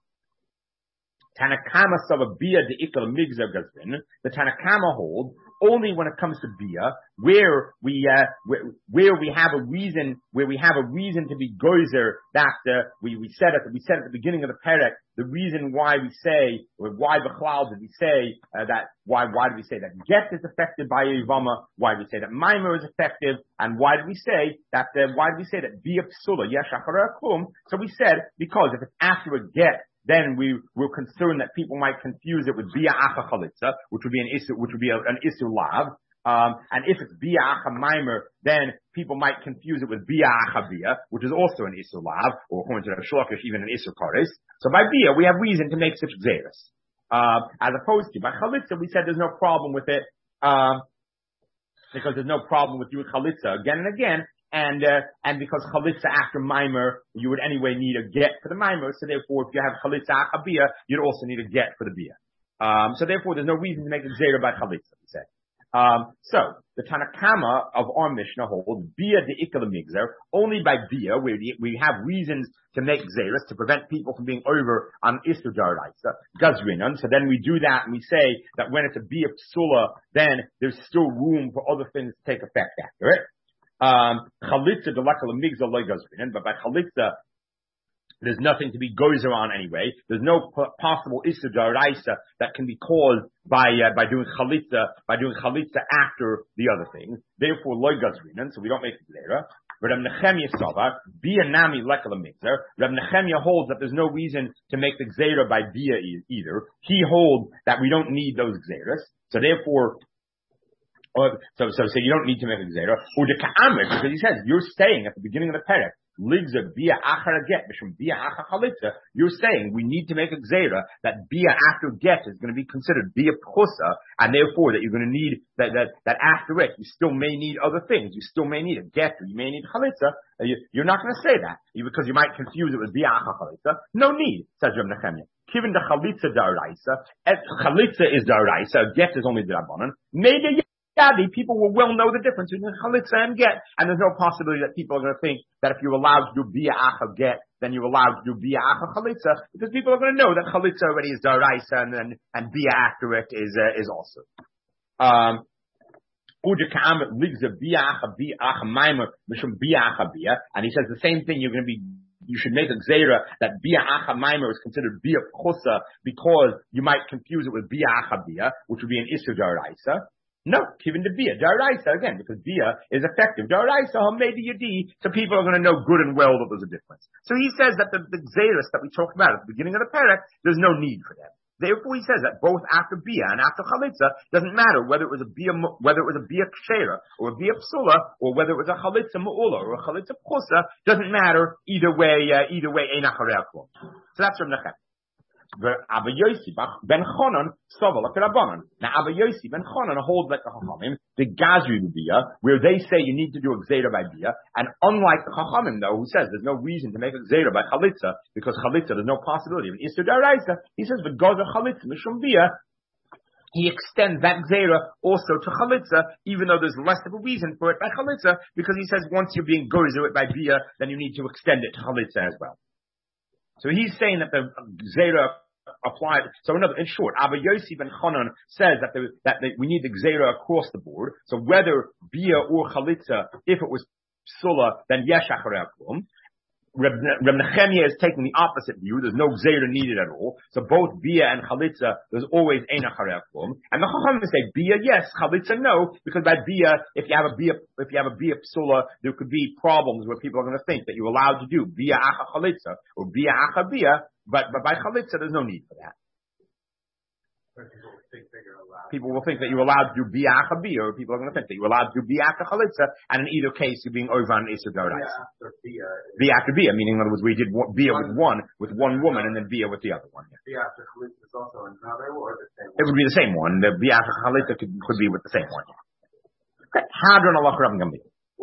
Tanakama sava bia deikal migzar gazrin. The Tanakama holds only when it comes to bia, where we have a reason to be gozer that we said at the beginning of the perek, the reason why we say, or why b'chlal did we say that, why do we say that get is affected by Yivama, why do we say that mimer is effective, and why do we say that bia psula yesh acharei klum? So we said, because if it's after a get, then we were concerned that people might confuse it with bia acha chalitza, which would be an isu lav. And if it's bia acha mimer, then people might confuse it with bia acha bia, which is also an isu lav, or according to the Shlokish, even an isu kares. So by bia, we have reason to make such xeris. As opposed to by chalitza, we said there's no problem with it, because there's no problem with doing chalitza again and again. And because chalitza after mimer, you would anyway need a get for the mimer, so therefore if you have chalitza achabia, you'd also need a get for the bia. So therefore there's no reason to make a gzeira by chalitza, we say. So the Tanakama of our Mishnah holds bia deikal migzer, only by bia, where we have reasons to make gzeiras, to prevent people from being over on isu daraisa, gazrinan. So then we do that and we say that when it's a bia psula, then there's still room for other things to take effect after it. Chalitza delakal migzal loy gazrin, but by chalitza there's nothing to be gozer on anyway. There's no possible issur daraisa that can be caused by doing chalitza after the other things. Therefore loy gazrin, so we don't make it zera. But Reb Nechemia Sava, bia nami lekal migzer. Reb Nechemia holds that there's no reason to make the gzera by bia either. He holds that we don't need those gzeras. So therefore, so you don't need to make a gzera. Or the ka'amid, because he says, you're saying at the beginning of the perek, ligza bia achar get, bishum bia achar chalitza, you're saying we need to make a gzera that bia after get is going to be considered bia pchusa, and therefore that you're going to need, that after it, you still may need other things. You still may need a get, or you may need chalitza. You're not going to say that, because you might confuse it with bia achar chalitza. No need, says Reb Nechemia. Kiven the chalitza daraisa. Chalitza is daraisa. Get is only drabanan. Maybe people will well know the difference between chalitza and get, and there's no possibility that people are going to think that if you're allowed to do bia acha get, then you're allowed to do bia acha chalitza, because people are going to know that chalitza already is daraisa, and bia after it is also. And he says the same thing. You should make a gzeira that bia acha maimer is considered bia pchusa because you might confuse it with bia acha bia, which would be an issur daraisa. No, given the bia daraisa again, because bia is effective. Daraisa maybe yadi, so people are going to know good and well that there's a difference. So he says that the gzeiras that we talked about at the beginning of the parak, there's no need for them. Therefore, he says that both after bia and after chalitza doesn't matter whether it was a bia kshera or a bia psula or whether it was a chalitza mu'ula or a chalitza pchusa. Doesn't matter either way. Ein acharei klum. So that's from Nechem. Abba Yossi ben Chonon sovel like Rabbanan. Now Abba Yossi ben Chonon holds like the Chachamim, the Gazri bia, where they say you need to do a gzeira by bia, and unlike the Chachamim though, who says there's no reason to make a gzeira by chalitza because chalitza there's no possibility of an issur daraisa. He says the gazer chalitza mishum bia. He extends that gzeira also to chalitza, even though there's less of a reason for it by chalitza, because he says once you're being gozer it by bia, then you need to extend it to chalitza as well. So he's saying that the gzeira applied. So in short, Abba Yossi ben Chonon says that we need the gzeira across the board. So whether bia or chalitza, if it was psula, then yesh acharei klum. Reb Nechemia is taking the opposite view. There's no gzeira needed at all. So both bia and chalitza, there's always ein acharei klum. And the Chachamim say bia yes, chalitza no, because by bia, if you have a bia psula, there could be problems where people are going to think that you're allowed to do bia acha chalitza or bia acha bia, but by chalitza there's no need for that. People will think that you're allowed to do bia acha bia, or people are going to think that you're allowed to do bia acha chalitza, and in either case you're being over on issur daraisa. Bia after bia, meaning in other words we did bia with one woman and then bia with the other one. Yeah. Bia after chalitza is also another or the same one? It would be the same one. The bia after chalitza could be with the same one. Okay. Hadron Allah Rav Gamliel.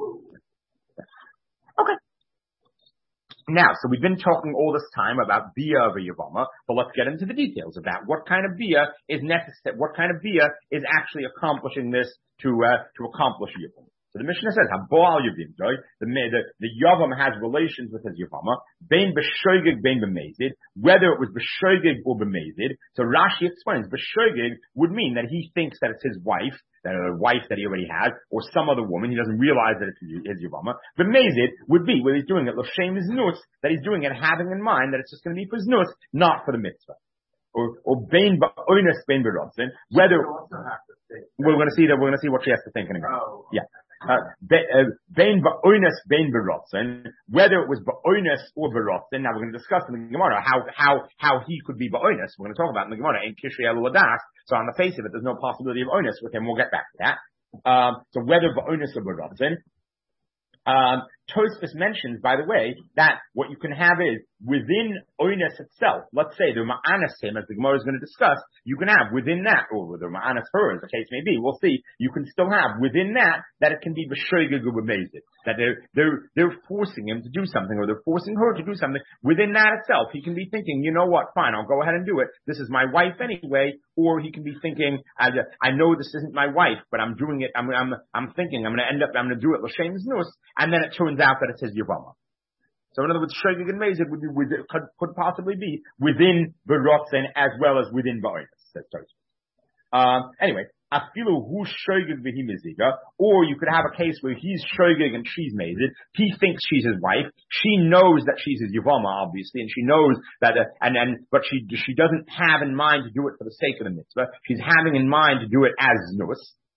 Okay. Now, so we've been talking all this time about bia of a yavama, but let's get into the details of that. What kind of bia is necessary? What kind of bia is actually accomplishing this to accomplish yavama? So the Mishnah says, "Haboal yavim, right? The yavam has relations with his yavama, bein b'shoigig, bein b'mezid, whether it was b'shoigig or b'mezid." So Rashi explains, b'shoigig would mean that he thinks that it's his wife, that a wife that he already has, or some other woman. He doesn't realize that it's his yavama. B'mezid would be where he's doing it l'shem znus, that he's doing it having in mind that it's just going to be for znus, not for the mitzvah. Or bein ba'oines, bein b'rotzen, whether we're going to see what she has to think in a minute. Oh. Yeah. Bein ba'oines, bein b'rotzen, whether it was ba'oines or b'rotzen. Now we're going to discuss in the Gemara how he could be ba'oines. We're going to talk about in the Gemara in Kishrei Elu Ladas. So on the face of it, there's no possibility of oines with him. We'll get back to that. So whether ba'oines or b'rotzen. Tosfos mentions, by the way, that what you can have is within oines itself. Let's say the ma'anas him, as the Gemara is going to discuss, you can have within that, or whether ma'anas her, as the case may be, we'll see. You can still have within that it can be b'shoigig or b'mezid, that they're forcing him to do something, or they're forcing her to do something. Within that itself, he can be thinking, you know what, fine, I'll go ahead and do it. This is my wife anyway. Or he can be thinking, I know this isn't my wife, but I'm doing it. I'm thinking I'm going to do it l'shem znus, and then it turns out that it says yavama. So in other words, shoigig and mezid could possibly be within b'rotzen as well as within ba'oines, says Tosfos. Anyway, afilu hu shoigig v'hi meziga, or you could have a case where he's shoigig and she's mezid. He thinks she's his wife. She knows that she's his yavama, obviously, and she knows that, but she doesn't have in mind to do it for the sake of the mitzvah. She's having in mind to do it as znus.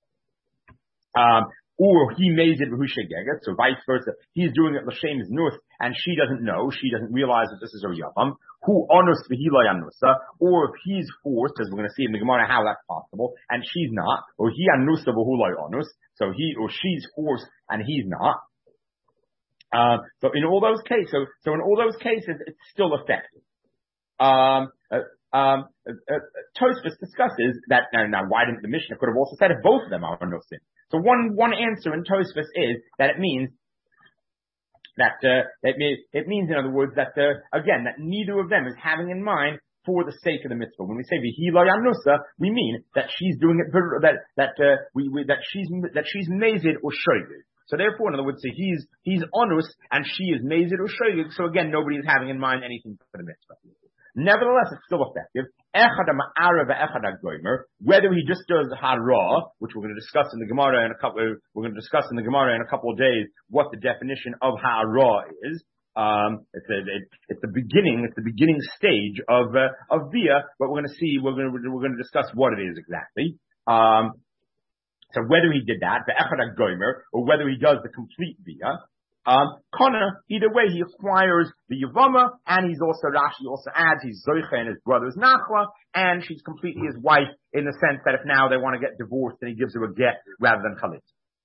Or he mezid v'hu shegeget, so vice versa. He's doing it l'shem znus, and she doesn't know, she doesn't realize that this is her yavam. Who onus v'hi lo yanusa, or if he's forced, as we're going to see in the Gemara how that's possible, and she's not, or he anusa v'hu lo onus, so he or she's forced and he's not. So in all those cases, it's still effective. Tosfos discusses that now why didn't the Mishnah could have also said if both of them are anusim? So one answer in Tosfos is that it means that it means in other words that again that neither of them is having in mind for the sake of the mitzvah. When we say v'hila yanusa, we mean that she's doing it that she's mazid or shogeg. So therefore, in other words, he's onus and she is mazid or shogeg. So again, nobody is having in mind anything for the mitzvah. Nevertheless, it's still effective. Whether he just does hara, which we're going to discuss in the Gemara in a couple of days, what the definition of hara is. It's the beginning stage of bia, but we're going to discuss what it is exactly. So whether he did that, the echad goimer, or whether he does the complete bia, either way, he acquires the Yavama, and Rashi also adds, he's Zoicha and his brother's Nachla, and she's completely his wife in the sense that if now they want to get divorced, then he gives her a get rather than Chalit.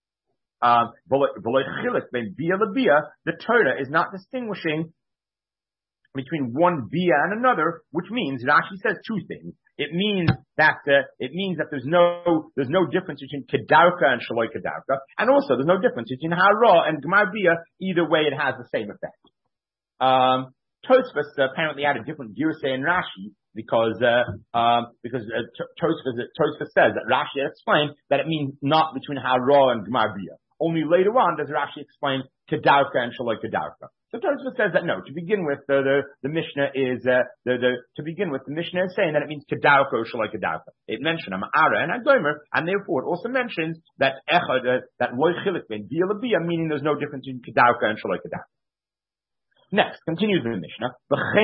The Torah is not distinguishing between one bia and another, which means Rashi says two things. It means that there's no difference between kedarka and shaloi kedarka, and also there's no difference between hara and gemar bia. Either way, it has the same effect. Tosfos apparently had a different girsei in Rashi because Tosfos says that Rashi explained that it means not between hara and gemar bia. Only later on does Rashi explain kedarka and shaloi kedarka. So Tosfos says that no. To begin with, the Mishnah is the Mishnah is saying that it means kedarka or shaloi kedarka. It mentioned Amara and Agomer, and therefore it also mentions that echad that loy chilik ben bia lebia, meaning there's no difference between kedarka and shaloi kedarka. Next, continues the Mishnah.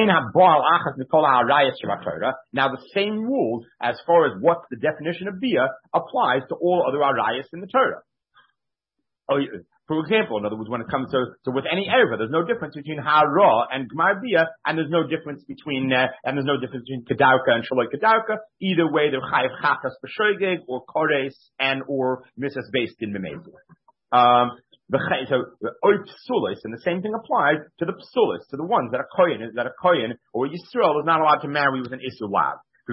Now the same rule as far as what's the definition of bia applies to all other arayas in the Torah. For example, in other words, when it comes to with any erva, there's no difference between hara and gemar bia, and there's no difference between kedarka and shaloi kedarka. Either way, they're chayiv chatas b'shogeg or kores and or misas based in b'mezid. So the psulis, and the same thing applies to the psulis, to the ones that a kohen or Yisrael is not allowed to marry with an isur lav. For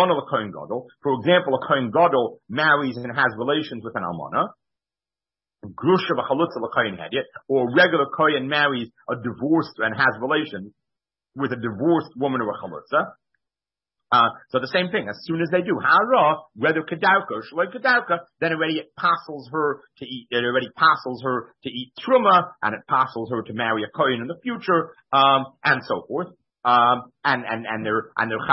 example, a kohen gadol marries and has relations with an almana. Grusha v'chalutza l'kohen hedyet, or regular kohen marries a divorced and has relations with a divorced woman or a chalutza. So the same thing. As soon as they do hara, whether kedarka or shaloi kedarka, then already it passes her to eat. It already passes her to eat truma, and it passes her to marry a kohen in the future, and so forth. And they're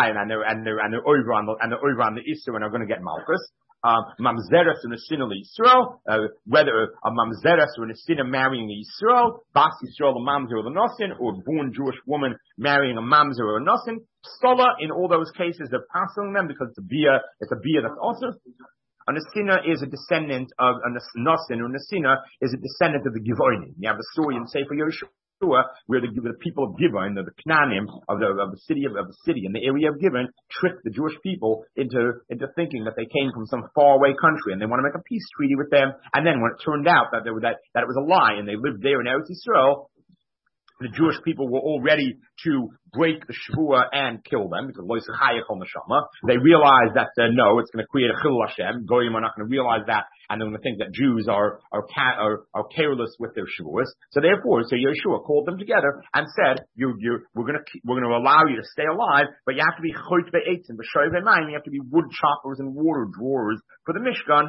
over on the Isser and are going to get malchus. Mamzeres and a sinner Yisrael, whether a mamzeres or a sinner marrying a Yisrael, bas Yisrael a mamzer or a nosin, or born Jewish woman marrying a mamzer or a nosin. Stola, in all those cases, they're passing them because it's a bia that's also. A Nesina is a descendant of a nosin, or Nesina is a descendant of the Givonim. You have the story in Sefer Yoshua, where the people of Givon, the Knanim of the city in the area of Givon, tricked the Jewish people into thinking that they came from some faraway country and they want to make a peace treaty with them. And then when it turned out that it was a lie and they lived there in Eretz Yisrael, the Jewish people were all ready to break the Shavua and kill them because they realized that no, it's going to create a Chilul Hashem. Goyim are not going to realize that, and they're going to think that Jews are careless with their Shavuos. So Yeshua called them together and said, we're going to allow you to stay alive, but you have to be chayt be'etzim, b'shoy be'mayim. You have to be wood choppers and water drawers for the Mishkan.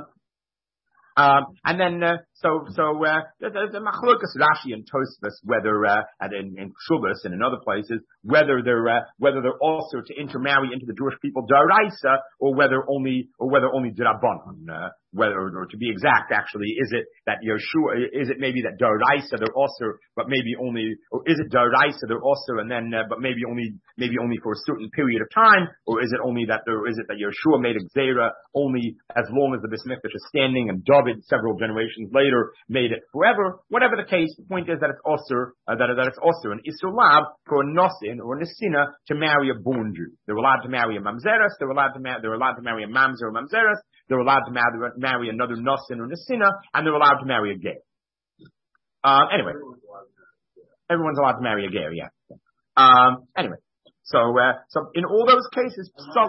And then, there's a machlokas Rashi and Tosfos, whether, and in Shubas and in other places, whether they're also to intermarry into the Jewish people daraisa, or whether only derabanan. Or to be exact, actually, is it that Yeshua, is it maybe that daraisa they're also, but maybe only, or is it daraisa they're also, and then, but maybe only for a certain period of time, or is it that Yeshua made a gzeira only as long as the Beis Mikdash is standing, and David several generations later made it forever. Whatever the case, the point is that it's also an isur lav for a nosin or a nesina to marry a born Jew. They're allowed to marry a mamzeres. They're allowed to marry a mamzer or mamzeres. They're allowed to marry another nosin or nesina, and they're allowed to marry a gay. Anyway, everyone's allowed to marry a gay. Yeah. Anyway. So in all those cases,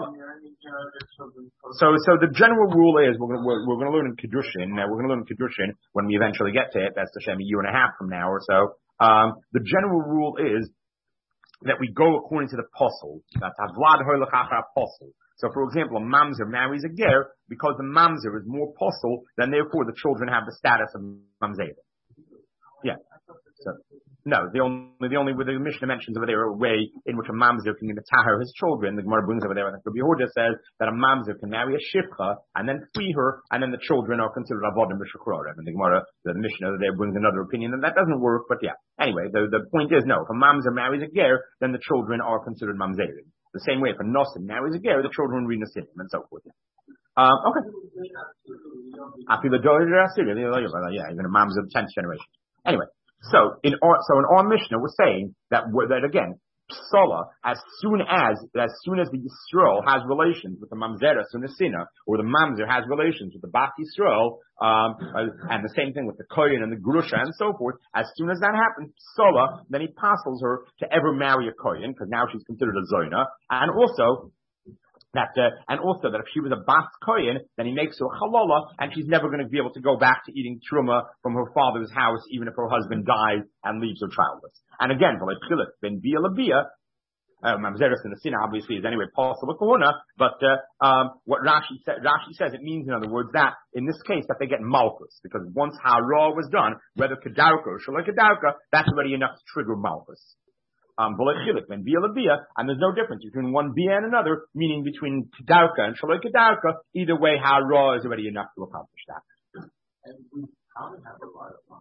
so the general rule is we're going to learn in Kedushin. We're going to learn in Kedushin when we eventually get to it. That's a year and a half from now or so. The general rule is that we go according to the posel. That's Vlad Hoylach Achar posel. So, for example, a mamzer marries a ger because the mamzer is more posel, then therefore the children have the status of mamzer. Yeah. So, no, the only where the Mishnah mentions over there a way in which a mamzer can tahar his children. The Gemara brings over there, and the Rabbi Yehuda says that a mamzer can marry a shifcha and then free her, and then the children are considered avodim b'shukrorim. And the Gemara, the Mishnah over there brings another opinion, and that doesn't work. But yeah, anyway, the point is no. If a mamzer marries a ger, then the children are considered mamzerim. The same way, if a nosim marries a ger, the children read nasim and so forth. Okay. Yeah, even a mamzer of the 10th generation. Anyway. So in our Mishnah, we're saying that again, psala, as soon as the Yisrael has relations with the mamzera sunasina, or the mamzer has relations with the bat Yisrael, and the same thing with the kohen and the grusha and so forth, as soon as that happens, psala, then he passes her to ever marry a kohen, because now she's considered a zoina, and also that if she was a bas kohen, then he makes her halala, and she's never going to be able to go back to eating truma from her father's house, even if her husband dies and leaves her childless. And again, ben bia labia, mamzeres in the sin obviously is anyway possible kohuna, but what Rashi says, it means in other words that in this case that they get malchus, because once hara was done, whether kedarka or shaloi kedarka, that's already enough to trigger malchus. And there's no difference between one bia and another, meaning between kedarka and shaloi kedarka. Either way, hara is already enough to accomplish that. And we probably have a lot of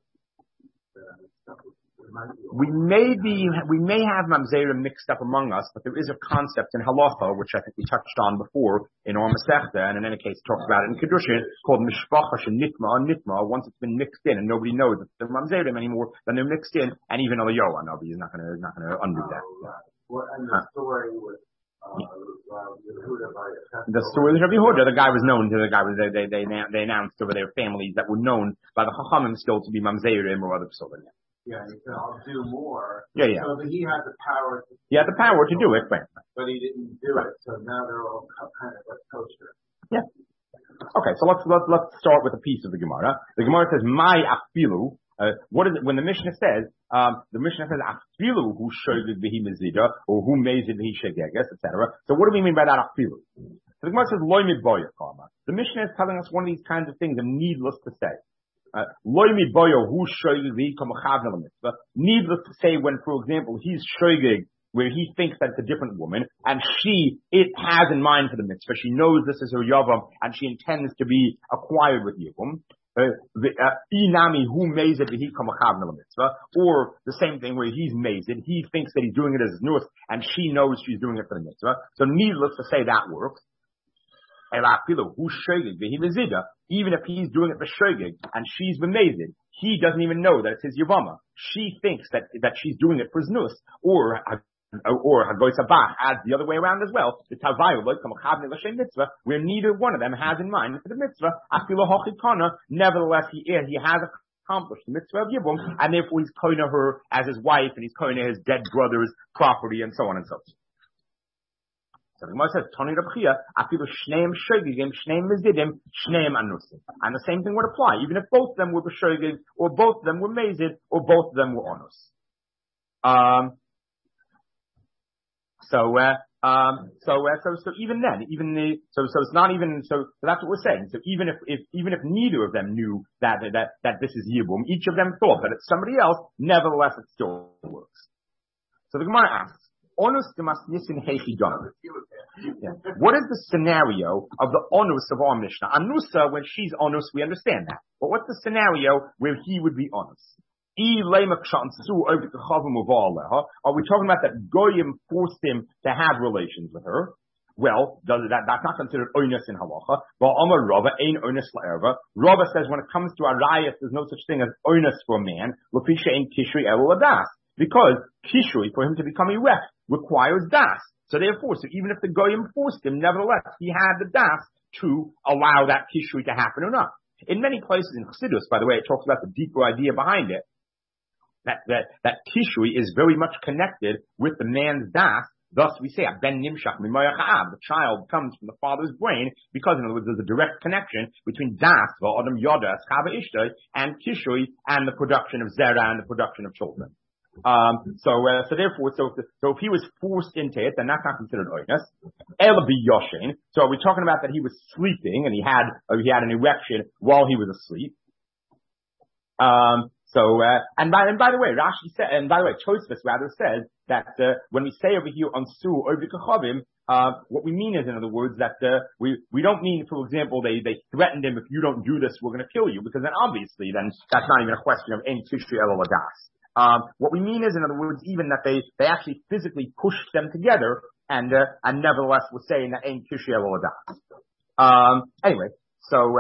We may have mamzera mixed up among us, but there is a concept in halacha, which I think we touched on before in our Masechta, and in any case talked about it in Kedushin, called mishpacha nitma. Once it's been mixed in and nobody knows that they're mamzerim anymore, then they're mixed in, and even Eliyahu Navi is not going to undo that. Well, and the story was the story of Rabbi Yehuda, the guy was known to they announced over their families that were known by the Chachamim still to be mamzerim or other psulim. Yeah, he said, I'll do more. Yeah. So he had the power to do it, right? But he didn't do it, so now they're all kind of like kosher. Yeah. Okay, so let's start with a piece of the Gemara. The Gemara says, "My afilu." What is it when the Mishnah says? Afilu who shogeg v'hi mezida or who mezid v'hi shegeges, etc. So what do we mean by that afilu? So the Gemara says, "Loy midboya kama." The Mishnah is telling us one of these kinds of things, and needless to say. Needless to say, when, for example, he's shogeg, where he thinks that it's a different woman, and it has in mind for the mitzvah, she knows this is her yavam, and she intends to be acquired with yavam. Or the same thing where he's mazed, he thinks that he's doing it as nus, and she knows she's doing it for the mitzvah. So needless to say, that works. Even if he's doing it for shogeg and she's b'mezid, he doesn't even know that it's his yavama. She thinks that she's doing it for znus, or hagoy sabach adds the other way around as well. The tavayu mitzvah, where neither one of them has in mind for the mitzvah. Nevertheless, he has accomplished the mitzvah of yibum, and therefore he's koina her as his wife, and he's koina his dead brother's property, and so on and so forth. So the Gemara says, Tani Rabchia, afilu shneim shogegim, shneim mezidim, shneim anusim. And the same thing would apply, even if both of them were b'shogeg, or both of them were mezid, or both of them were onus. So even then, so it's not even, so that's what we're saying. So even if neither of them knew that this is Yibum, each of them thought that it's somebody else, nevertheless it still works. So the Gemara asks, onus demasnisin heichidon. What is the scenario of the onus of our Mishnah? Anusa, when she's onus, we understand that. But what's the scenario where he would be onus? Are we talking about that Goyim forced him to have relations with her? Well, that's not considered onus in halacha. But Amar Rava ain't onus la'erva. Rava says when it comes to arayas, there's no such thing as onus for a man. L'pisha ain't kishrei elo ladas. Because kishrei, for him to become erect, requires das. So therefore, even if the Goyim forced him, nevertheless, he had the das to allow that kishrei to happen or not. In many places in Chassidus, by the way, it talks about the deeper idea behind it. That kishrei is very much connected with the man's das. Thus we say, ben nimshach mimayach ha'ab, the child comes from the father's brain, because in other words, there's a direct connection between das, va'adam yoda, schava ishtay, and kishrei, and the production of zera and the production of children. So therefore, so if he was forced into it, then that's not considered oinus. Ela biyoshin. So are we talking about that he was sleeping and he had an erection while he was asleep? And by the way, Rashi said, and by the way, Tosfos rather says that, when we say over here on Su or Vikachavim, what we mean is, in other words, that, we don't mean, for example, they threatened him, if you don't do this, we're going to kill you, because then obviously, then that's not even a question of Ein Tishri Elo Ladas. What we mean is, in other words, even that they actually physically pushed them together, and nevertheless was saying that Ein Tishri Elo Ladas. Anyway, so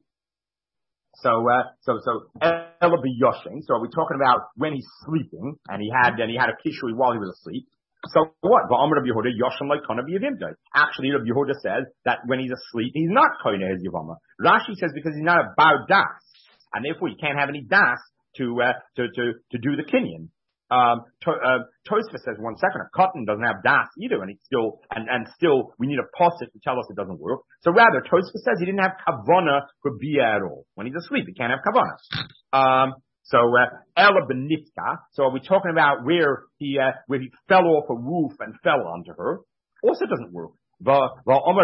Ela b'yoshin. So are we talking about when he's sleeping and he had a kishui while he was asleep? So what? Va'amar Rabbi Yehuda yoshin like kana b'yavimta. Actually, Rabbi Yehuda says that when he's asleep, he's not koine his yavama. Rashi says because he's not a bar das, and therefore he can't have any das to do the kinyan. Tosfos says 1 second, a cotton doesn't have das either, and still we need a posset to tell us it doesn't work. So rather, Tosfos says he didn't have kavana for bia at all. When he's asleep, he can't have kavana. Ela benitka. So are we talking about where he fell off a roof and fell onto her? Also doesn't work. Rabba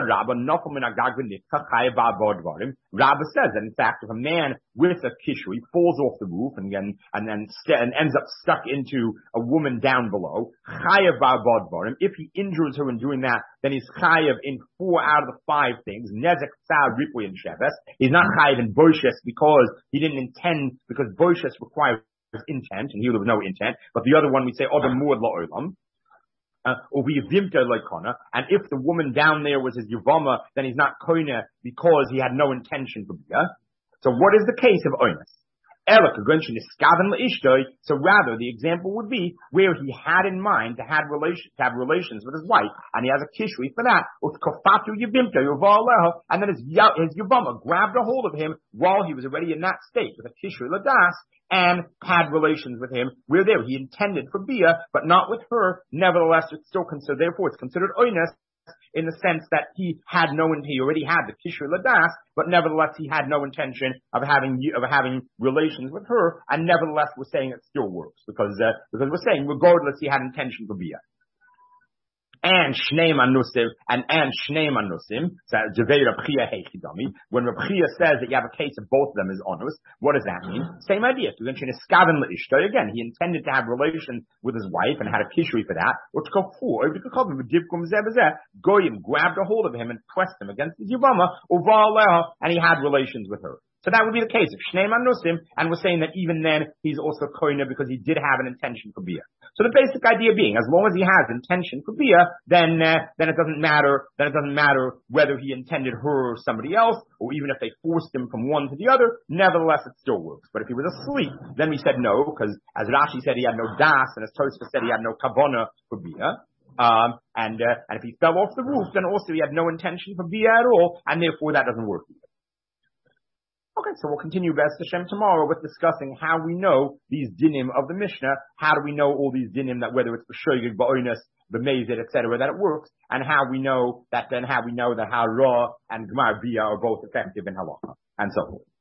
says that in fact, if a man with a kishui falls off the roof and ends up stuck into a woman down below, if he injures her in doing that, then he's chayav in 4 out of the 5 things. Nezek, tzar, ripui, and sheves. He's not chayav in boishes because he didn't intend, because boishes requires intent, and here there was no intent. But the other one we say, odam muad la'olam. And if the woman down there was his yavama, then he's not koina because he had no intention for bia. So what is the case of oinus? So rather, the example would be where he had in mind to have relations with his wife, and he has a kishri for that. And then his yavama grabbed a hold of him while he was already in that state with a kishri ladas, and had relations with him, where there he intended for bia, but not with her. Nevertheless, it's still considered, therefore it's considered oinus, in the sense that he already had the kishur ladas, but nevertheless he had no intention of having relations with her, and nevertheless we're saying it still works, because we're saying regardless he had intention for bia. And Shnei Manusim, and Shnei Manusim, when Reb Chia says that you have a case of both of them as onus, what does that mean? Same idea. Again, he intended to have relations with his wife and had a kishri for that. Goyim grabbed a hold of him and pressed him against his yavama, and he had relations with her. So that would be the case of Shnei Manusim, and we're saying that even then he's also koina because he did have an intention for bia. So the basic idea being, as long as he has intention for bia, then it doesn't matter. Then it doesn't matter whether he intended her or somebody else, or even if they forced him from one to the other. Nevertheless, it still works. But if he was asleep, then we said no, because as Rashi said, he had no das, and as Tosfos said, he had no kavana for bia. And if he fell off the roof, then also he had no intention for bia at all, and therefore that doesn't work either. Okay, so we'll continue B'ez Hashem tomorrow with discussing how we know these dinim of the Mishnah. How do we know all these dinim, that whether it's b'shoigig, b'oinus, b'mezid, etc., that it works, and how we know that Hara and Gmar Bia are both effective in halacha, and so forth.